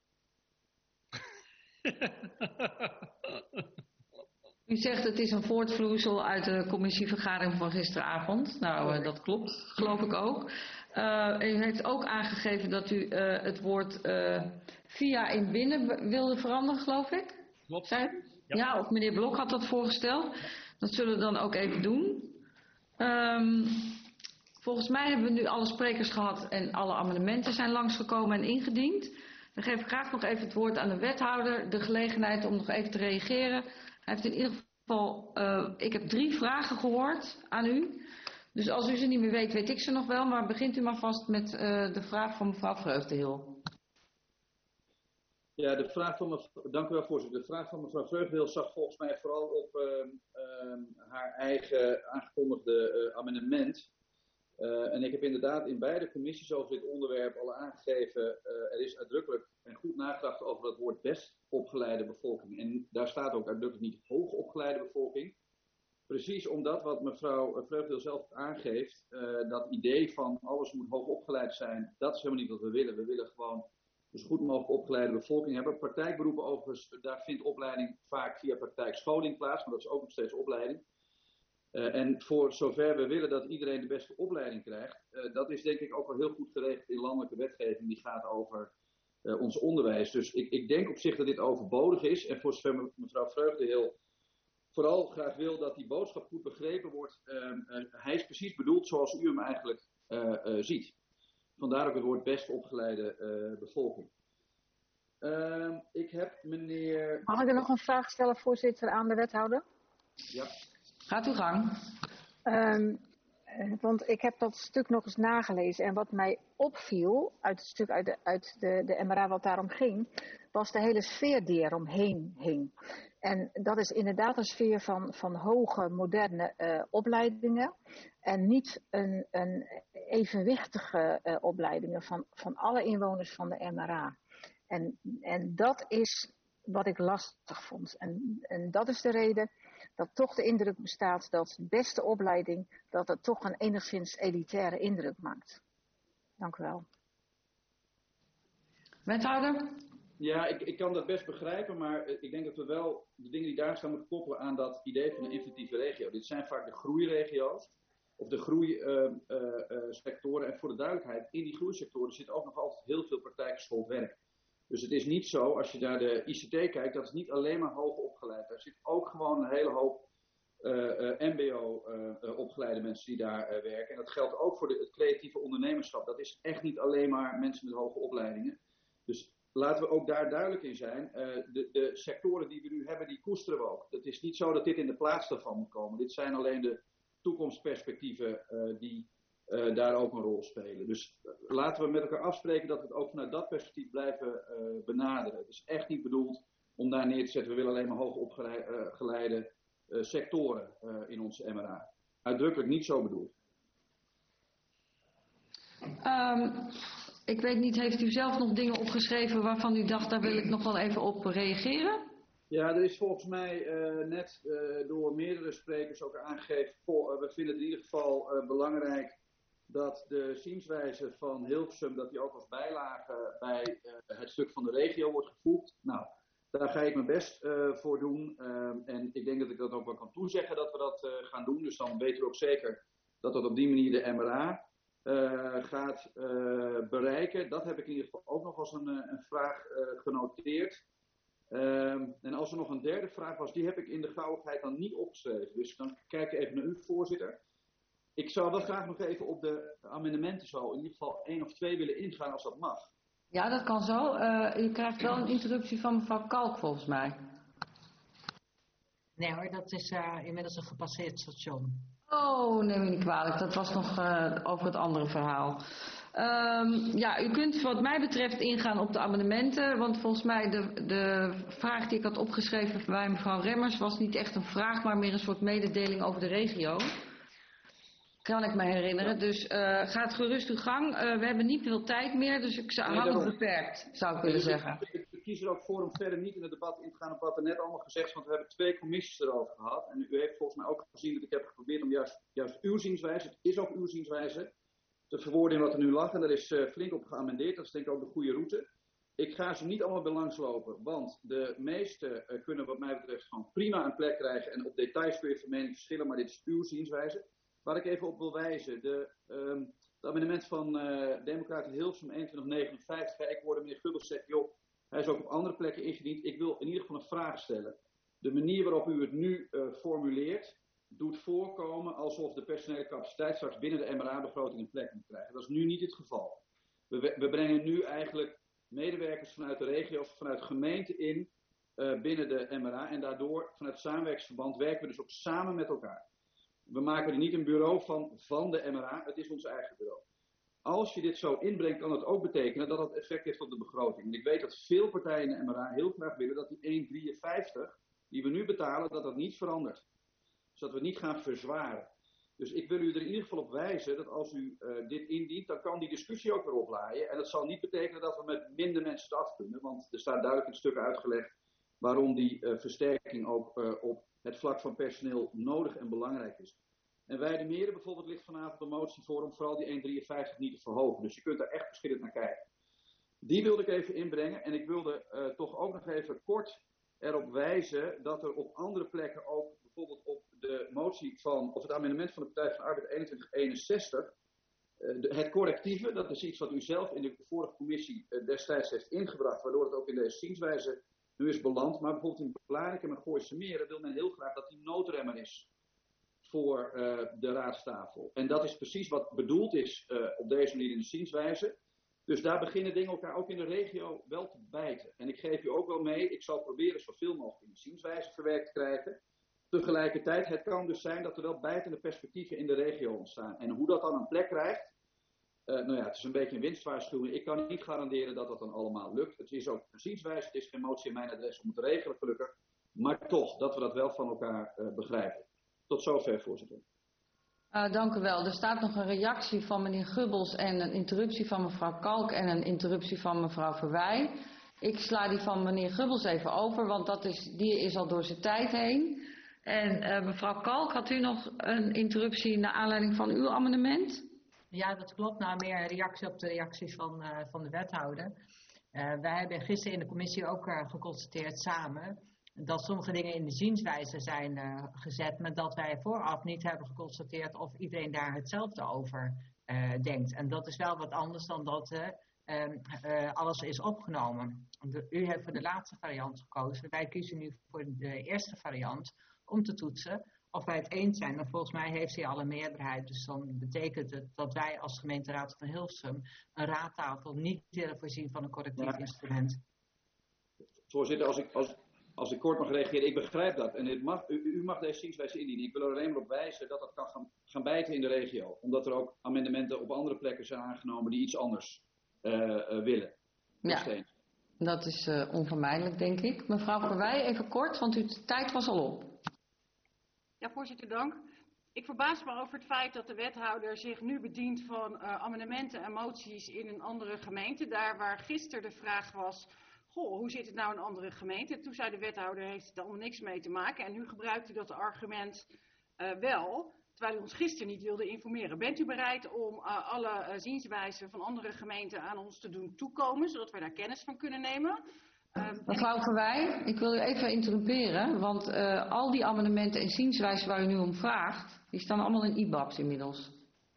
U zegt het is een voortvloeisel uit de commissievergadering van gisteravond. Nou, uh, dat klopt, geloof ik ook. Uh, u heeft ook aangegeven dat u uh, het woord uh, via in binnen wilde veranderen, geloof ik. Klopt. Ja. ja, of meneer Blok had dat voorgesteld. Dat zullen we dan ook even doen. Um, volgens mij hebben we nu alle sprekers gehad en alle amendementen zijn langsgekomen en ingediend. Dan geef ik graag nog even het woord aan de wethouder, de gelegenheid om nog even te reageren. Hij heeft in ieder geval, uh, ik heb drie vragen gehoord aan u. Dus als u ze niet meer weet, weet ik ze nog wel. Maar begint u maar vast met uh, de vraag van mevrouw Vreugdehil. Ja, de vraag van mevrouw, dank u wel voorzitter. De vraag van mevrouw Vreugdehil zag volgens mij vooral op uh, uh, haar eigen aangekondigde uh, amendement. Uh, en ik heb inderdaad in beide commissies over dit onderwerp al aangegeven, uh, er is uitdrukkelijk en goed nagedacht over het woord best opgeleide bevolking. En daar staat ook uitdrukkelijk niet hoog opgeleide bevolking. Precies omdat wat mevrouw Vreugdehil zelf aangeeft, uh, dat idee van alles moet hoog opgeleid zijn, dat is helemaal niet wat we willen. We willen gewoon een zo goed mogelijk opgeleide bevolking hebben. Praktijkberoepen overigens, daar vindt opleiding vaak via praktijkscholing plaats, maar dat is ook nog steeds opleiding. Uh, en voor zover we willen dat iedereen de beste opleiding krijgt, uh, dat is denk ik ook wel heel goed geregeld in landelijke wetgeving die gaat over uh, ons onderwijs. Dus ik, ik denk op zich dat dit overbodig is en voor zover mevrouw Vreugdehil vooral graag wil dat die boodschap goed begrepen wordt. Uh, uh, hij is precies bedoeld zoals u hem eigenlijk uh, uh, ziet. Vandaar ook het woord best opgeleide uh, bevolking. Uh, ik heb meneer... Mag ik er nog een vraag stellen, voorzitter, aan de wethouder? Ja. Gaat uw gang. Um, want ik heb dat stuk nog eens nagelezen. En wat mij opviel uit het stuk uit de, uit de, de M R A wat daarom ging, was de hele sfeer die er omheen hing. En dat is inderdaad een sfeer van, van hoge, moderne uh, opleidingen. En niet een, een evenwichtige uh, opleidingen van, van alle inwoners van de M R A. En, en dat is wat ik lastig vond. En, en dat is de reden dat toch de indruk bestaat dat de beste opleiding, dat het toch een enigszins elitaire indruk maakt. Dank u wel. Wethouder? Ja, ik, ik kan dat best begrijpen, maar ik denk dat we wel de dingen die daar staan moeten koppelen aan dat idee van een inventieve regio. Dit zijn vaak de groeiregio's of de groeisectoren. Uh, uh, en voor de duidelijkheid, in die groeisectoren zit ook nog altijd heel veel praktijkgeschoold werk. Dus het is niet zo, als je naar de I C T kijkt, dat is niet alleen maar hoog opgeleid. Er zit ook gewoon een hele hoop uh, uh, M B O-opgeleide uh, uh, mensen die daar uh, werken. En dat geldt ook voor de, het creatieve ondernemerschap. Dat is echt niet alleen maar mensen met hoge opleidingen. Dus laten we ook daar duidelijk in zijn. Uh, de, de sectoren die we nu hebben, die koesteren we ook. Het is niet zo dat dit in de plaats daarvan moet komen. Dit zijn alleen de toekomstperspectieven uh, die uh, daar ook een rol spelen. Dus uh, laten we met elkaar afspreken dat we het ook vanuit dat perspectief blijven uh, benaderen. Het is echt niet bedoeld om daar neer te zetten, we willen alleen maar hoog opgeleide uh, sectoren uh, in onze M R A. Uitdrukkelijk niet zo bedoeld. Um, ik weet niet, heeft u zelf nog dingen opgeschreven waarvan u dacht, daar wil ik nog wel even op reageren? Ja, er is volgens mij uh, net uh, door meerdere sprekers ook aangegeven, uh, we vinden het in ieder geval uh, belangrijk dat de zienswijze van Hilversum, dat die ook als bijlage bij uh, het stuk van de regio wordt gevoegd. Nou, daar ga ik mijn best uh, voor doen. Uh, en ik denk dat ik dat ook wel kan toezeggen dat we dat uh, gaan doen. Dus dan weten we ook zeker dat dat op die manier de M R A uh, gaat uh, bereiken. Dat heb ik in ieder geval ook nog als een, een vraag uh, genoteerd. Um, en als er nog een derde vraag was, die heb ik in de gauwigheid dan niet opgeschreven. Dus dan kijk ik even naar u, voorzitter. Ik zou wel graag nog even op de amendementen zo, in ieder geval één of twee willen ingaan als dat mag. Ja, dat kan zo. Uh, u krijgt wel een interruptie van mevrouw Kalk volgens mij. Nee hoor, dat is uh, inmiddels een gepasseerd station. Oh, neem me niet kwalijk. Dat was nog uh, over het andere verhaal. Um, ja, u kunt wat mij betreft ingaan op de amendementen, want volgens mij de, de vraag die ik had opgeschreven bij mevrouw Remmers was niet echt een vraag, maar meer een soort mededeling over de regio. Kan ik me herinneren. Dus uh, gaat gerust uw gang. Uh, we hebben niet veel tijd meer, dus ik zou, hou het beperkt, zou ik willen zeggen. Ik kies er ook voor om verder niet in het debat in te gaan op wat er net allemaal gezegd is, want we hebben twee commissies erover gehad. En u heeft volgens mij ook gezien dat ik heb geprobeerd om juist, juist uw zienswijze, het is ook uw zienswijze, te verwoorden in wat er nu lag. En daar is uh, flink op geamendeerd. Dat is denk ik ook de goede route. Ik ga ze niet allemaal belangslopen, want de meeste uh, kunnen wat mij betreft gewoon prima een plek krijgen. En op details kun je van mening verschillen, maar dit is uw zienswijze. Waar ik even op wil wijzen, de, um, het amendement van uh, Democraten Hilversum eenentwintig negenenvijftig. Ja, ik hoorde meneer Gubbels zeggen, joh, hij is ook op andere plekken ingediend. Ik wil in ieder geval een vraag stellen. De manier waarop u het nu uh, formuleert, doet voorkomen alsof de personele capaciteit straks binnen de M R A-begroting een plek moet krijgen. Dat is nu niet het geval. We, we brengen nu eigenlijk medewerkers vanuit de regio of vanuit gemeenten in uh, binnen de M R A. En daardoor vanuit het samenwerkingsverband werken we dus ook samen met elkaar. We maken er niet een bureau van, van de M R A, het is ons eigen bureau. Als je dit zo inbrengt, kan het ook betekenen dat het effect heeft op de begroting. En ik weet dat veel partijen in de M R A heel graag willen dat die één komma drieënvijftig die we nu betalen, dat dat niet verandert. Zodat we niet gaan verzwaren. Dus ik wil u er in ieder geval op wijzen dat als u uh, dit indient, dan kan die discussie ook weer oplaaien. En dat zal niet betekenen dat we met minder mensen het af kunnen. Want er staat duidelijk in stukken uitgelegd waarom die uh, versterking ook uh, op het vlak van personeel nodig en belangrijk is. En Weijdermeren bijvoorbeeld ligt vanavond een motie voor om vooral die één komma drieënvijftig niet te verhogen. Dus je kunt daar echt verschillend naar kijken. Die wilde ik even inbrengen. En ik wilde uh, toch ook nog even kort erop wijzen dat er op andere plekken ook bijvoorbeeld op de motie van, of het amendement van de Partij van de Arbeid eenentwintig eenenzestig, uh, de, het correctieve, dat is iets wat u zelf in de vorige commissie uh, destijds heeft ingebracht, waardoor het ook in deze zienswijze nu is beland. Maar bijvoorbeeld in Blarikum en Gooise Meren wil men heel graag dat die noodremmer is voor uh, de raadstafel. En dat is precies wat bedoeld is uh, op deze manier in de zienswijze. Dus daar beginnen dingen elkaar ook in de regio wel te bijten. En ik geef u ook wel mee, ik zal proberen zoveel mogelijk in de zienswijze verwerkt te krijgen. Tegelijkertijd, het kan dus zijn dat er wel bijtende perspectieven in de regio ontstaan. En hoe dat dan een plek krijgt, uh, nou ja, het is een beetje een winstwaarschuwing. Ik kan niet garanderen dat dat dan allemaal lukt. Het is ook een zienswijze, het is geen motie in mijn adres om het te regelen, gelukkig. Maar toch, dat we dat wel van elkaar uh, begrijpen. Tot zover, voorzitter. Uh, dank u wel. Er staat nog een reactie van meneer Gubbels en een interruptie van mevrouw Kalk en een interruptie van mevrouw Verwij. Ik sla die van meneer Gubbels even over, want dat is, die is al door zijn tijd heen. En uh, mevrouw Kalk, had u nog een interruptie naar aanleiding van uw amendement? Ja, dat klopt. Nou, meer een reactie op de reacties van, uh, van de wethouder. Uh, wij hebben gisteren in de commissie ook uh, geconstateerd samen dat sommige dingen in de zienswijze zijn uh, gezet, maar dat wij vooraf niet hebben geconstateerd of iedereen daar hetzelfde over uh, denkt. En dat is wel wat anders dan dat uh, uh, uh, alles is opgenomen. De, u heeft voor de laatste variant gekozen. Wij kiezen nu voor de eerste variant om te toetsen of wij het eens zijn. En volgens mij heeft hij al een meerderheid. Dus dan betekent het dat wij als gemeenteraad van Hilversum een raadtafel niet willen voorzien van een correctief ja. instrument. Voorzitter, als ik... Als... als ik kort mag reageren, ik begrijp dat. En het mag, u, u mag deze zienswijze indienen. Ik wil er alleen maar op wijzen dat dat kan gaan, gaan bijten in de regio. Omdat er ook amendementen op andere plekken zijn aangenomen die iets anders uh, uh, willen. Ja, dat is uh, onvermijdelijk, denk ik. Mevrouw Verwij, even kort, want uw tijd was al op. Ja, voorzitter, dank. Ik verbaas me over het feit dat de wethouder zich nu bedient van uh, amendementen en moties in een andere gemeente. Daar waar gisteren de vraag was, goh, hoe zit het nou in een andere gemeente? Toen zei de wethouder, heeft het allemaal niks mee te maken. En nu gebruikt u dat argument uh, wel, terwijl u ons gisteren niet wilde informeren. Bent u bereid om uh, alle uh, zienswijzen van andere gemeenten aan ons te doen toekomen, zodat wij daar kennis van kunnen nemen? Um, Mevrouw Verwij, ik wil u even interrumperen, want uh, al die amendementen en zienswijzen waar u nu om vraagt, die staan allemaal in I B A B's inmiddels.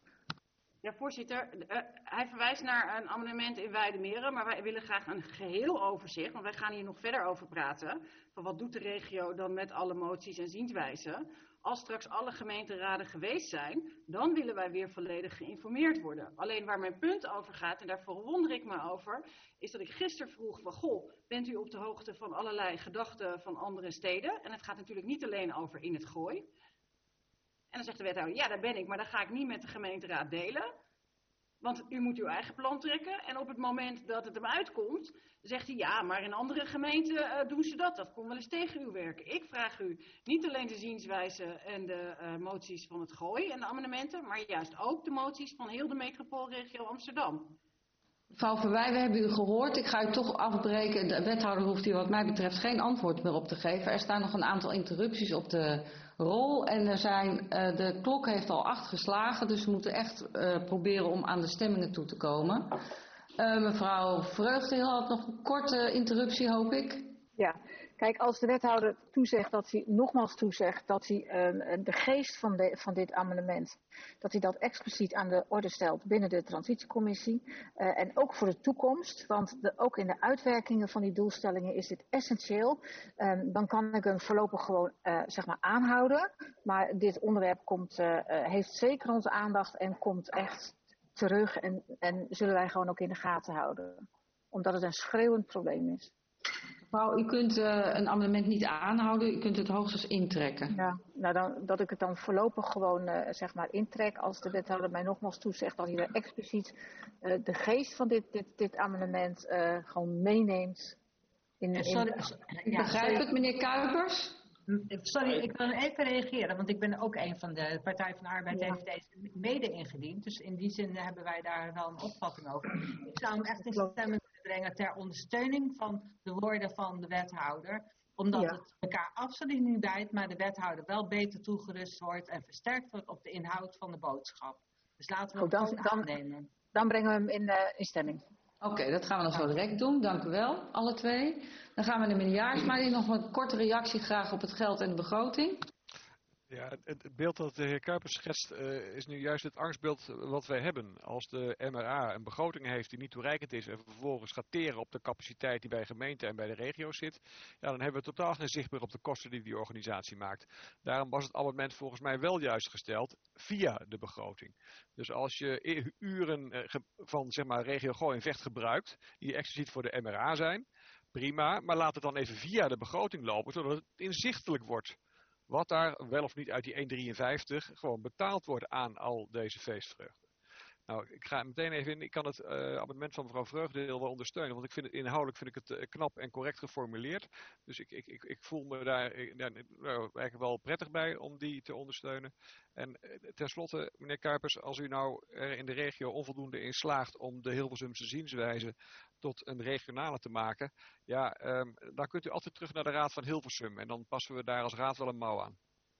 Ja, voorzitter, uh, hij verwijst naar een amendement in Weidemeren, maar wij willen graag een geheel overzicht, want wij gaan hier nog verder over praten, van wat doet de regio dan met alle moties en zienswijzen. Als straks alle gemeenteraden geweest zijn, dan willen wij weer volledig geïnformeerd worden. Alleen waar mijn punt over gaat, en daar verwonder ik me over, is dat ik gisteren vroeg van, goh, bent u op de hoogte van allerlei gedachten van andere steden? En het gaat natuurlijk niet alleen over in het Gooi. En dan zegt de wethouder, ja, daar ben ik, maar dat ga ik niet met de gemeenteraad delen. Want u moet uw eigen plan trekken. En op het moment dat het hem uitkomt, zegt hij, ja, maar in andere gemeenten uh, doen ze dat. Dat kon wel eens tegen u werken. Ik vraag u niet alleen de zienswijzen en de uh, moties van het Gooi en de amendementen, maar juist ook de moties van heel de metropoolregio Amsterdam. Mevrouw Verwij, we hebben u gehoord. Ik ga u toch afbreken. De wethouder hoeft hier wat mij betreft geen antwoord meer op te geven. Er staan nog een aantal interrupties op de rol. En er zijn, uh, de klok heeft al acht geslagen. Dus we moeten echt uh, proberen om aan de stemmingen toe te komen. Uh, mevrouw Vreugdehil had nog een korte interruptie, hoop ik. Ja, kijk, als de wethouder toezegt dat hij, nogmaals toezegt, dat hij uh, de geest van, de, van dit amendement, dat hij dat expliciet aan de orde stelt binnen de transitiecommissie. Uh, en ook voor de toekomst, want de, ook in de uitwerkingen van die doelstellingen is dit essentieel. Um, dan kan ik hem voorlopig gewoon uh, zeg maar aanhouden. Maar dit onderwerp komt, uh, uh, heeft zeker onze aandacht en komt echt terug en, en zullen wij gewoon ook in de gaten houden. Omdat het een schreeuwend probleem is. Mevrouw, u kunt uh, een amendement niet aanhouden, u kunt het hoogstens intrekken. Ja, nou dan, dat ik het dan voorlopig gewoon uh, zeg maar intrek als de wethouder mij nogmaals toezegt dat hij er expliciet uh, de geest van dit, dit, dit amendement uh, gewoon meeneemt. In, in... Sorry, ik ja, begrijp sorry. het, meneer Kuipers. Sorry, ik wil even reageren, want ik ben ook een van de Partij van de Arbeid Ja. heeft deze mede ingediend. Dus in die zin hebben wij daar wel een opvatting over. Ik zou hem echt in stemming brengen ter ondersteuning van de woorden van de wethouder. Omdat Ja. het elkaar absoluut niet bijt, maar de wethouder wel beter toegerust wordt en versterkt wordt op de inhoud van de boodschap. Dus laten we Goed, het dan, gewoon dan, aannemen. dan brengen we hem in, uh, in stemming. Oké, okay, dat gaan we dan zo direct doen. Dank u wel, alle twee. Dan gaan we naar meneer Jaarsma. Die nog een korte reactie graag op het geld en de begroting. Ja, het, het beeld dat de heer Kuipers schetst uh, is nu juist het angstbeeld wat wij hebben. Als de M R A een begroting heeft die niet toereikend is en vervolgens gaat teren op de capaciteit die bij gemeenten en bij de regio's zit, ja, dan hebben we totaal geen zicht meer op de kosten die die organisatie maakt. Daarom was het amendement volgens mij wel juist gesteld via de begroting. Dus als je uren uh, van zeg maar, regio Gooi en Vecht gebruikt, die expliciet voor de M R A zijn, prima, maar laat het dan even via de begroting lopen, zodat het inzichtelijk wordt wat daar wel of niet uit die één komma drieënvijftig gewoon betaald wordt aan al deze feestvreugde. Nou, ik ga meteen even in. Ik kan het uh, amendement van mevrouw Vreugdehil wel ondersteunen, want ik vind het inhoudelijk vind ik het uh, knap en correct geformuleerd. Dus ik, ik, ik, ik voel me daar uh, nou, eigenlijk wel prettig bij om die te ondersteunen. En uh, tenslotte, meneer Kuipers, als u nou er in de regio onvoldoende in slaagt om de Hilversumse zienswijze tot een regionale te maken, ja, um, dan kunt u altijd terug naar de Raad van Hilversum en dan passen we daar als raad wel een mouw aan.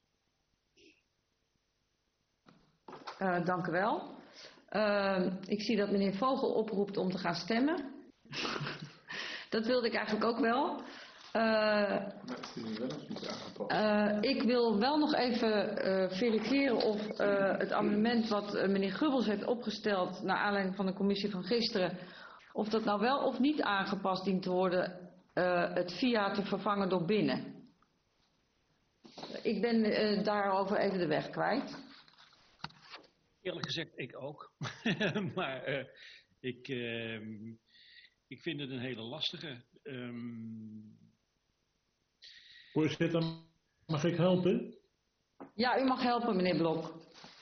Uh, dank u wel. Uh, ik zie dat meneer Vogel oproept om te gaan stemmen. Dat wilde ik eigenlijk ook wel. Uh, uh, ik wil wel nog even uh, verifiëren of uh, het amendement wat uh, meneer Gubbels heeft opgesteld naar aanleiding van de commissie van gisteren, of dat nou wel of niet aangepast dient te worden, uh, het via te vervangen door binnen. Ik ben uh, daarover even de weg kwijt. Eerlijk gezegd, ik ook. maar uh, ik, uh, ik vind het een hele lastige. Um, Voorzitter, mag ik helpen? Ja, u mag helpen, meneer Blok.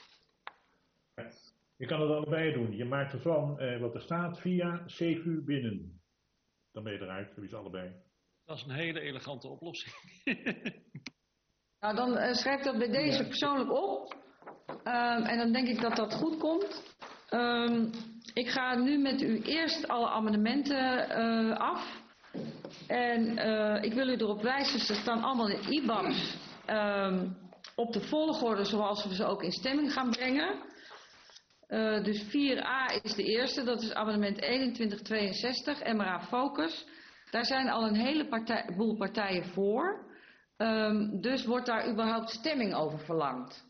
Je kan het allebei doen. Je maakt ervan eh, wat er staat via C Q binnen. Dan ben je eruit, heb je ze allebei. Dat is een hele elegante oplossing. Nou, dan uh, schrijf ik dat bij deze Ja. persoonlijk op. Um, en dan denk ik dat dat goed komt. Um, ik ga nu met u eerst alle amendementen uh, af. En uh, ik wil u erop wijzen, ze staan allemaal in I B A B's um, op de volgorde zoals we ze ook in stemming gaan brengen. Uh, dus vier A is de eerste, dat is amendement eenentwintig tweeënzestig, M R A Focus. Daar zijn al een hele partij, boel partijen voor. Um, dus wordt daar überhaupt stemming over verlangd?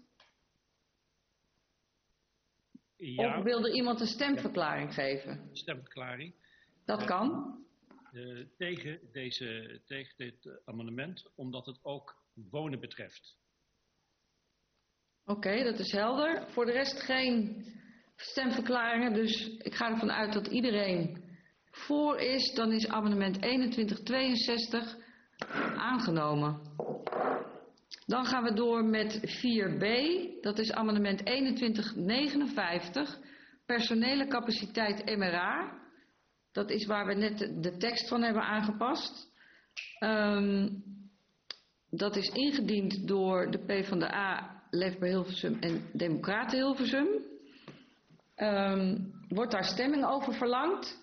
Ja. Of wil er iemand een stemverklaring geven? Stemverklaring. Dat Uh, kan. uh, tegen, deze, tegen dit uh, amendement, omdat het ook wonen betreft. Oké, okay, dat is helder. Voor de rest geen stemverklaringen. Dus ik ga ervan uit dat iedereen voor is. Dan is amendement eenentwintig tweeënzestig aangenomen. Dan gaan we door met vier B. Dat is amendement eenentwintig negenenvijftig. Personele capaciteit M R A. Dat is waar we net de tekst van hebben aangepast. Um, dat is ingediend door de PvdA, Leefbaar Hilversum en Democraten Hilversum. Um, wordt daar stemming over verlangd?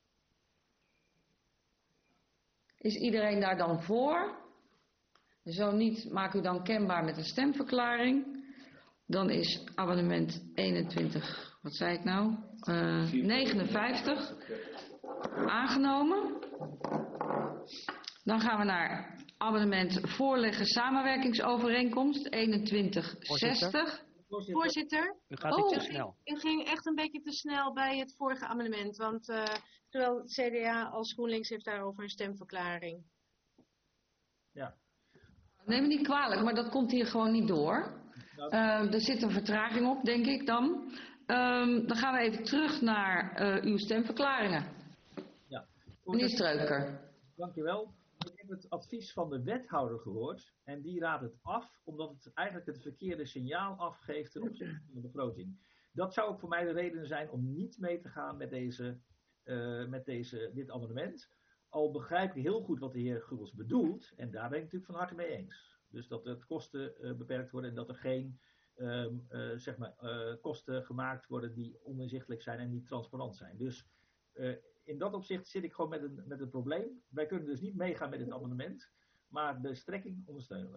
Is iedereen daar dan voor? Zo niet, maak u dan kenbaar met een stemverklaring. Dan is amendement eenentwintig, wat zei ik nou? Uh, negenenvijftig aangenomen. Dan gaan we naar amendement voorleggen samenwerkingsovereenkomst eenentwintig zestig. Voorzitter, Voorzitter. U gaat oh, iets te snel. U ging echt een beetje te snel bij het vorige amendement, want uh, zowel het C D A als GroenLinks heeft daarover een stemverklaring. Ja. Neem me niet kwalijk, maar dat komt hier gewoon niet door. Uh, er zit een vertraging op, denk ik dan. Um, dan gaan we even terug naar uh, uw stemverklaringen. Ja. Meneer Streuker. Dank u wel. Ik heb het advies van de wethouder gehoord en die raadt het af omdat het eigenlijk het verkeerde signaal afgeeft ten opzichte van de begroting. Dat zou ook voor mij de reden zijn om niet mee te gaan met, deze, uh, met deze, dit amendement. Al begrijp ik heel goed wat de heer Gubbels bedoelt en daar ben ik natuurlijk van harte mee eens. Dus dat de kosten uh, beperkt worden en dat er geen um, uh, zeg maar, uh, kosten gemaakt worden die oninzichtelijk zijn en niet transparant zijn. Dus uh, in dat opzicht zit ik gewoon met een, met een probleem. Wij kunnen dus niet meegaan met het amendement, maar de strekking ondersteunen we.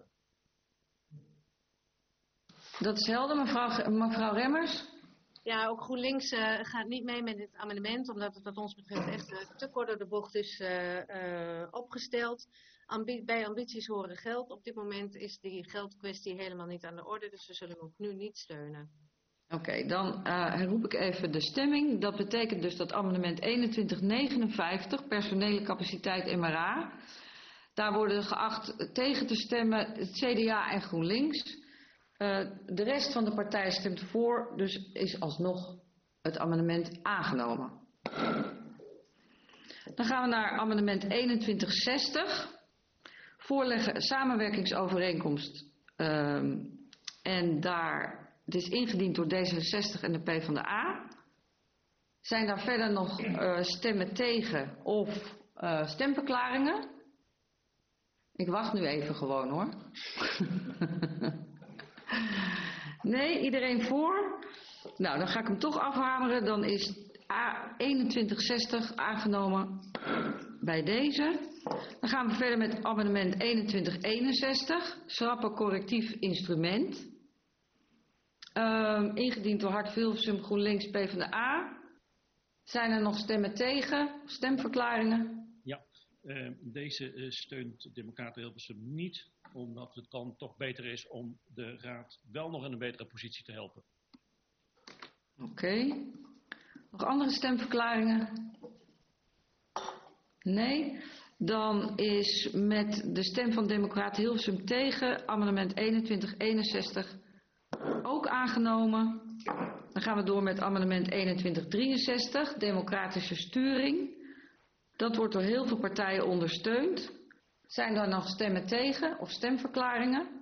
Dat is helder, mevrouw, mevrouw Remmers. Ja, ook GroenLinks uh, gaat niet mee met dit amendement, omdat het wat ons betreft echt uh, te kort door de bocht is uh, uh, opgesteld. Ambi- bij ambities horen geld. Op dit moment is die geldkwestie helemaal niet aan de orde, dus we zullen hem ook nu niet steunen. Oké, okay, dan uh, herroep ik even de stemming. Dat betekent dus dat amendement eenentwintig negenenvijftig, personele capaciteit M R A. Daar worden geacht tegen te stemmen het C D A en GroenLinks. Uh, de rest van de partijen stemt voor, dus is alsnog het amendement aangenomen. Dan gaan we naar amendement eenentwintig zestig. Voorleggen samenwerkingsovereenkomst. Uh, en daar... Het is ingediend door D zesenzestig en de PvdA. Zijn daar verder nog uh, stemmen tegen of uh, stemverklaringen? Ik wacht nu even gewoon hoor. Nee, iedereen voor? Nou, dan ga ik hem toch afhameren. Dan is A eenentwintig zestig aangenomen bij deze. Dan gaan we verder met amendement eenentwintig eenenzestig. Schrappen correctief instrument. Um, ingediend door Hart Hilversum, GroenLinks, PvdA. Zijn er nog stemmen tegen? Stemverklaringen? Ja, uh, deze uh, steunt Democraten Hilversum niet, omdat het dan toch beter is om de raad wel nog in een betere positie te helpen. Oké. Okay. Nog andere stemverklaringen? Nee. Dan is met de stem van Democraten Hilversum tegen amendement eenentwintig eenenzestig ook aangenomen. Dan gaan we door met amendement eenentwintig drieënzestig, democratische sturing. Dat wordt door heel veel partijen ondersteund. Zijn er nog stemmen tegen of stemverklaringen?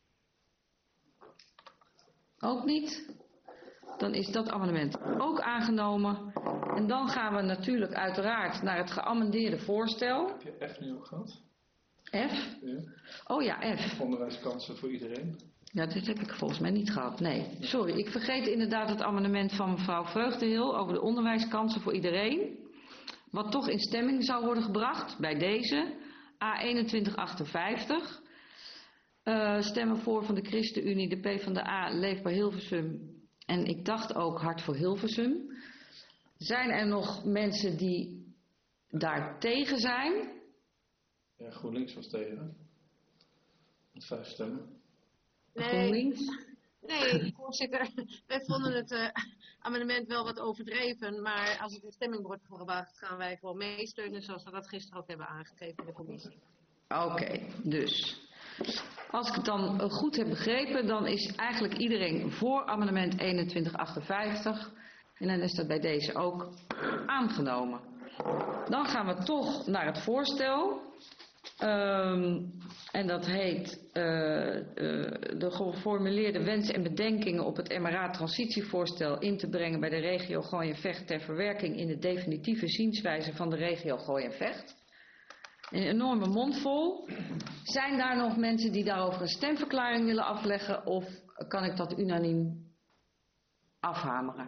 Ook niet. Dan is dat amendement ook aangenomen. En dan gaan we natuurlijk uiteraard naar het geamendeerde voorstel. Heb je F nu ook gehad? F? Ja. Oh ja, F. Onderwijskansen voor iedereen. Ja, dit heb ik volgens mij niet gehad. Nee, sorry. Ik vergeet inderdaad het amendement van mevrouw Vreugdenhil over de onderwijskansen voor iedereen. Wat toch in stemming zou worden gebracht bij deze. A eenentwintig achtenvijftig. Uh, stemmen voor van de ChristenUnie, de PvdA, Leefbaar Hilversum. En ik dacht ook Hart voor Hilversum. Zijn er nog mensen die daar tegen zijn? Ja, GroenLinks was tegen. Met vijf stemmen. Nee, GroenLinks? nee, voorzitter. Wij vonden het uh, amendement wel wat overdreven. Maar als het in stemming wordt gebracht, gaan wij gewoon meesteunen. Zoals we dat gisteren ook hebben aangegeven in de commissie. Oké, okay, dus. Als ik het dan goed heb begrepen, dan is eigenlijk iedereen voor amendement eenentwintig achtenvijftig. En dan is dat bij deze ook aangenomen. Dan gaan we toch naar het voorstel. Um, en dat heet uh, uh, de geformuleerde wensen en bedenkingen op het M R A-transitievoorstel in te brengen bij de regio Gooi en Vecht ter verwerking in de definitieve zienswijze van de regio Gooi en Vecht. Een enorme mond vol. Zijn daar nog mensen die daarover een stemverklaring willen afleggen of kan ik dat unaniem afhameren?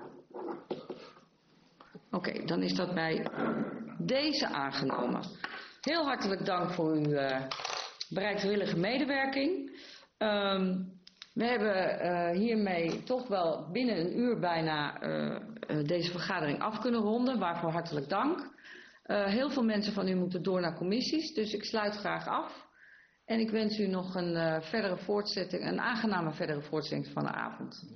Oké, okay, dan is dat bij deze aangenomen. Heel hartelijk dank voor uw uh, bereidwillige medewerking. Um, we hebben uh, hiermee toch wel binnen een uur bijna uh, uh, deze vergadering af kunnen ronden. Waarvoor hartelijk dank. Uh, heel veel mensen van u moeten door naar commissies, dus ik sluit graag af. En ik wens u nog een uh, verdere voortzetting, een aangename verdere voortzetting van de avond.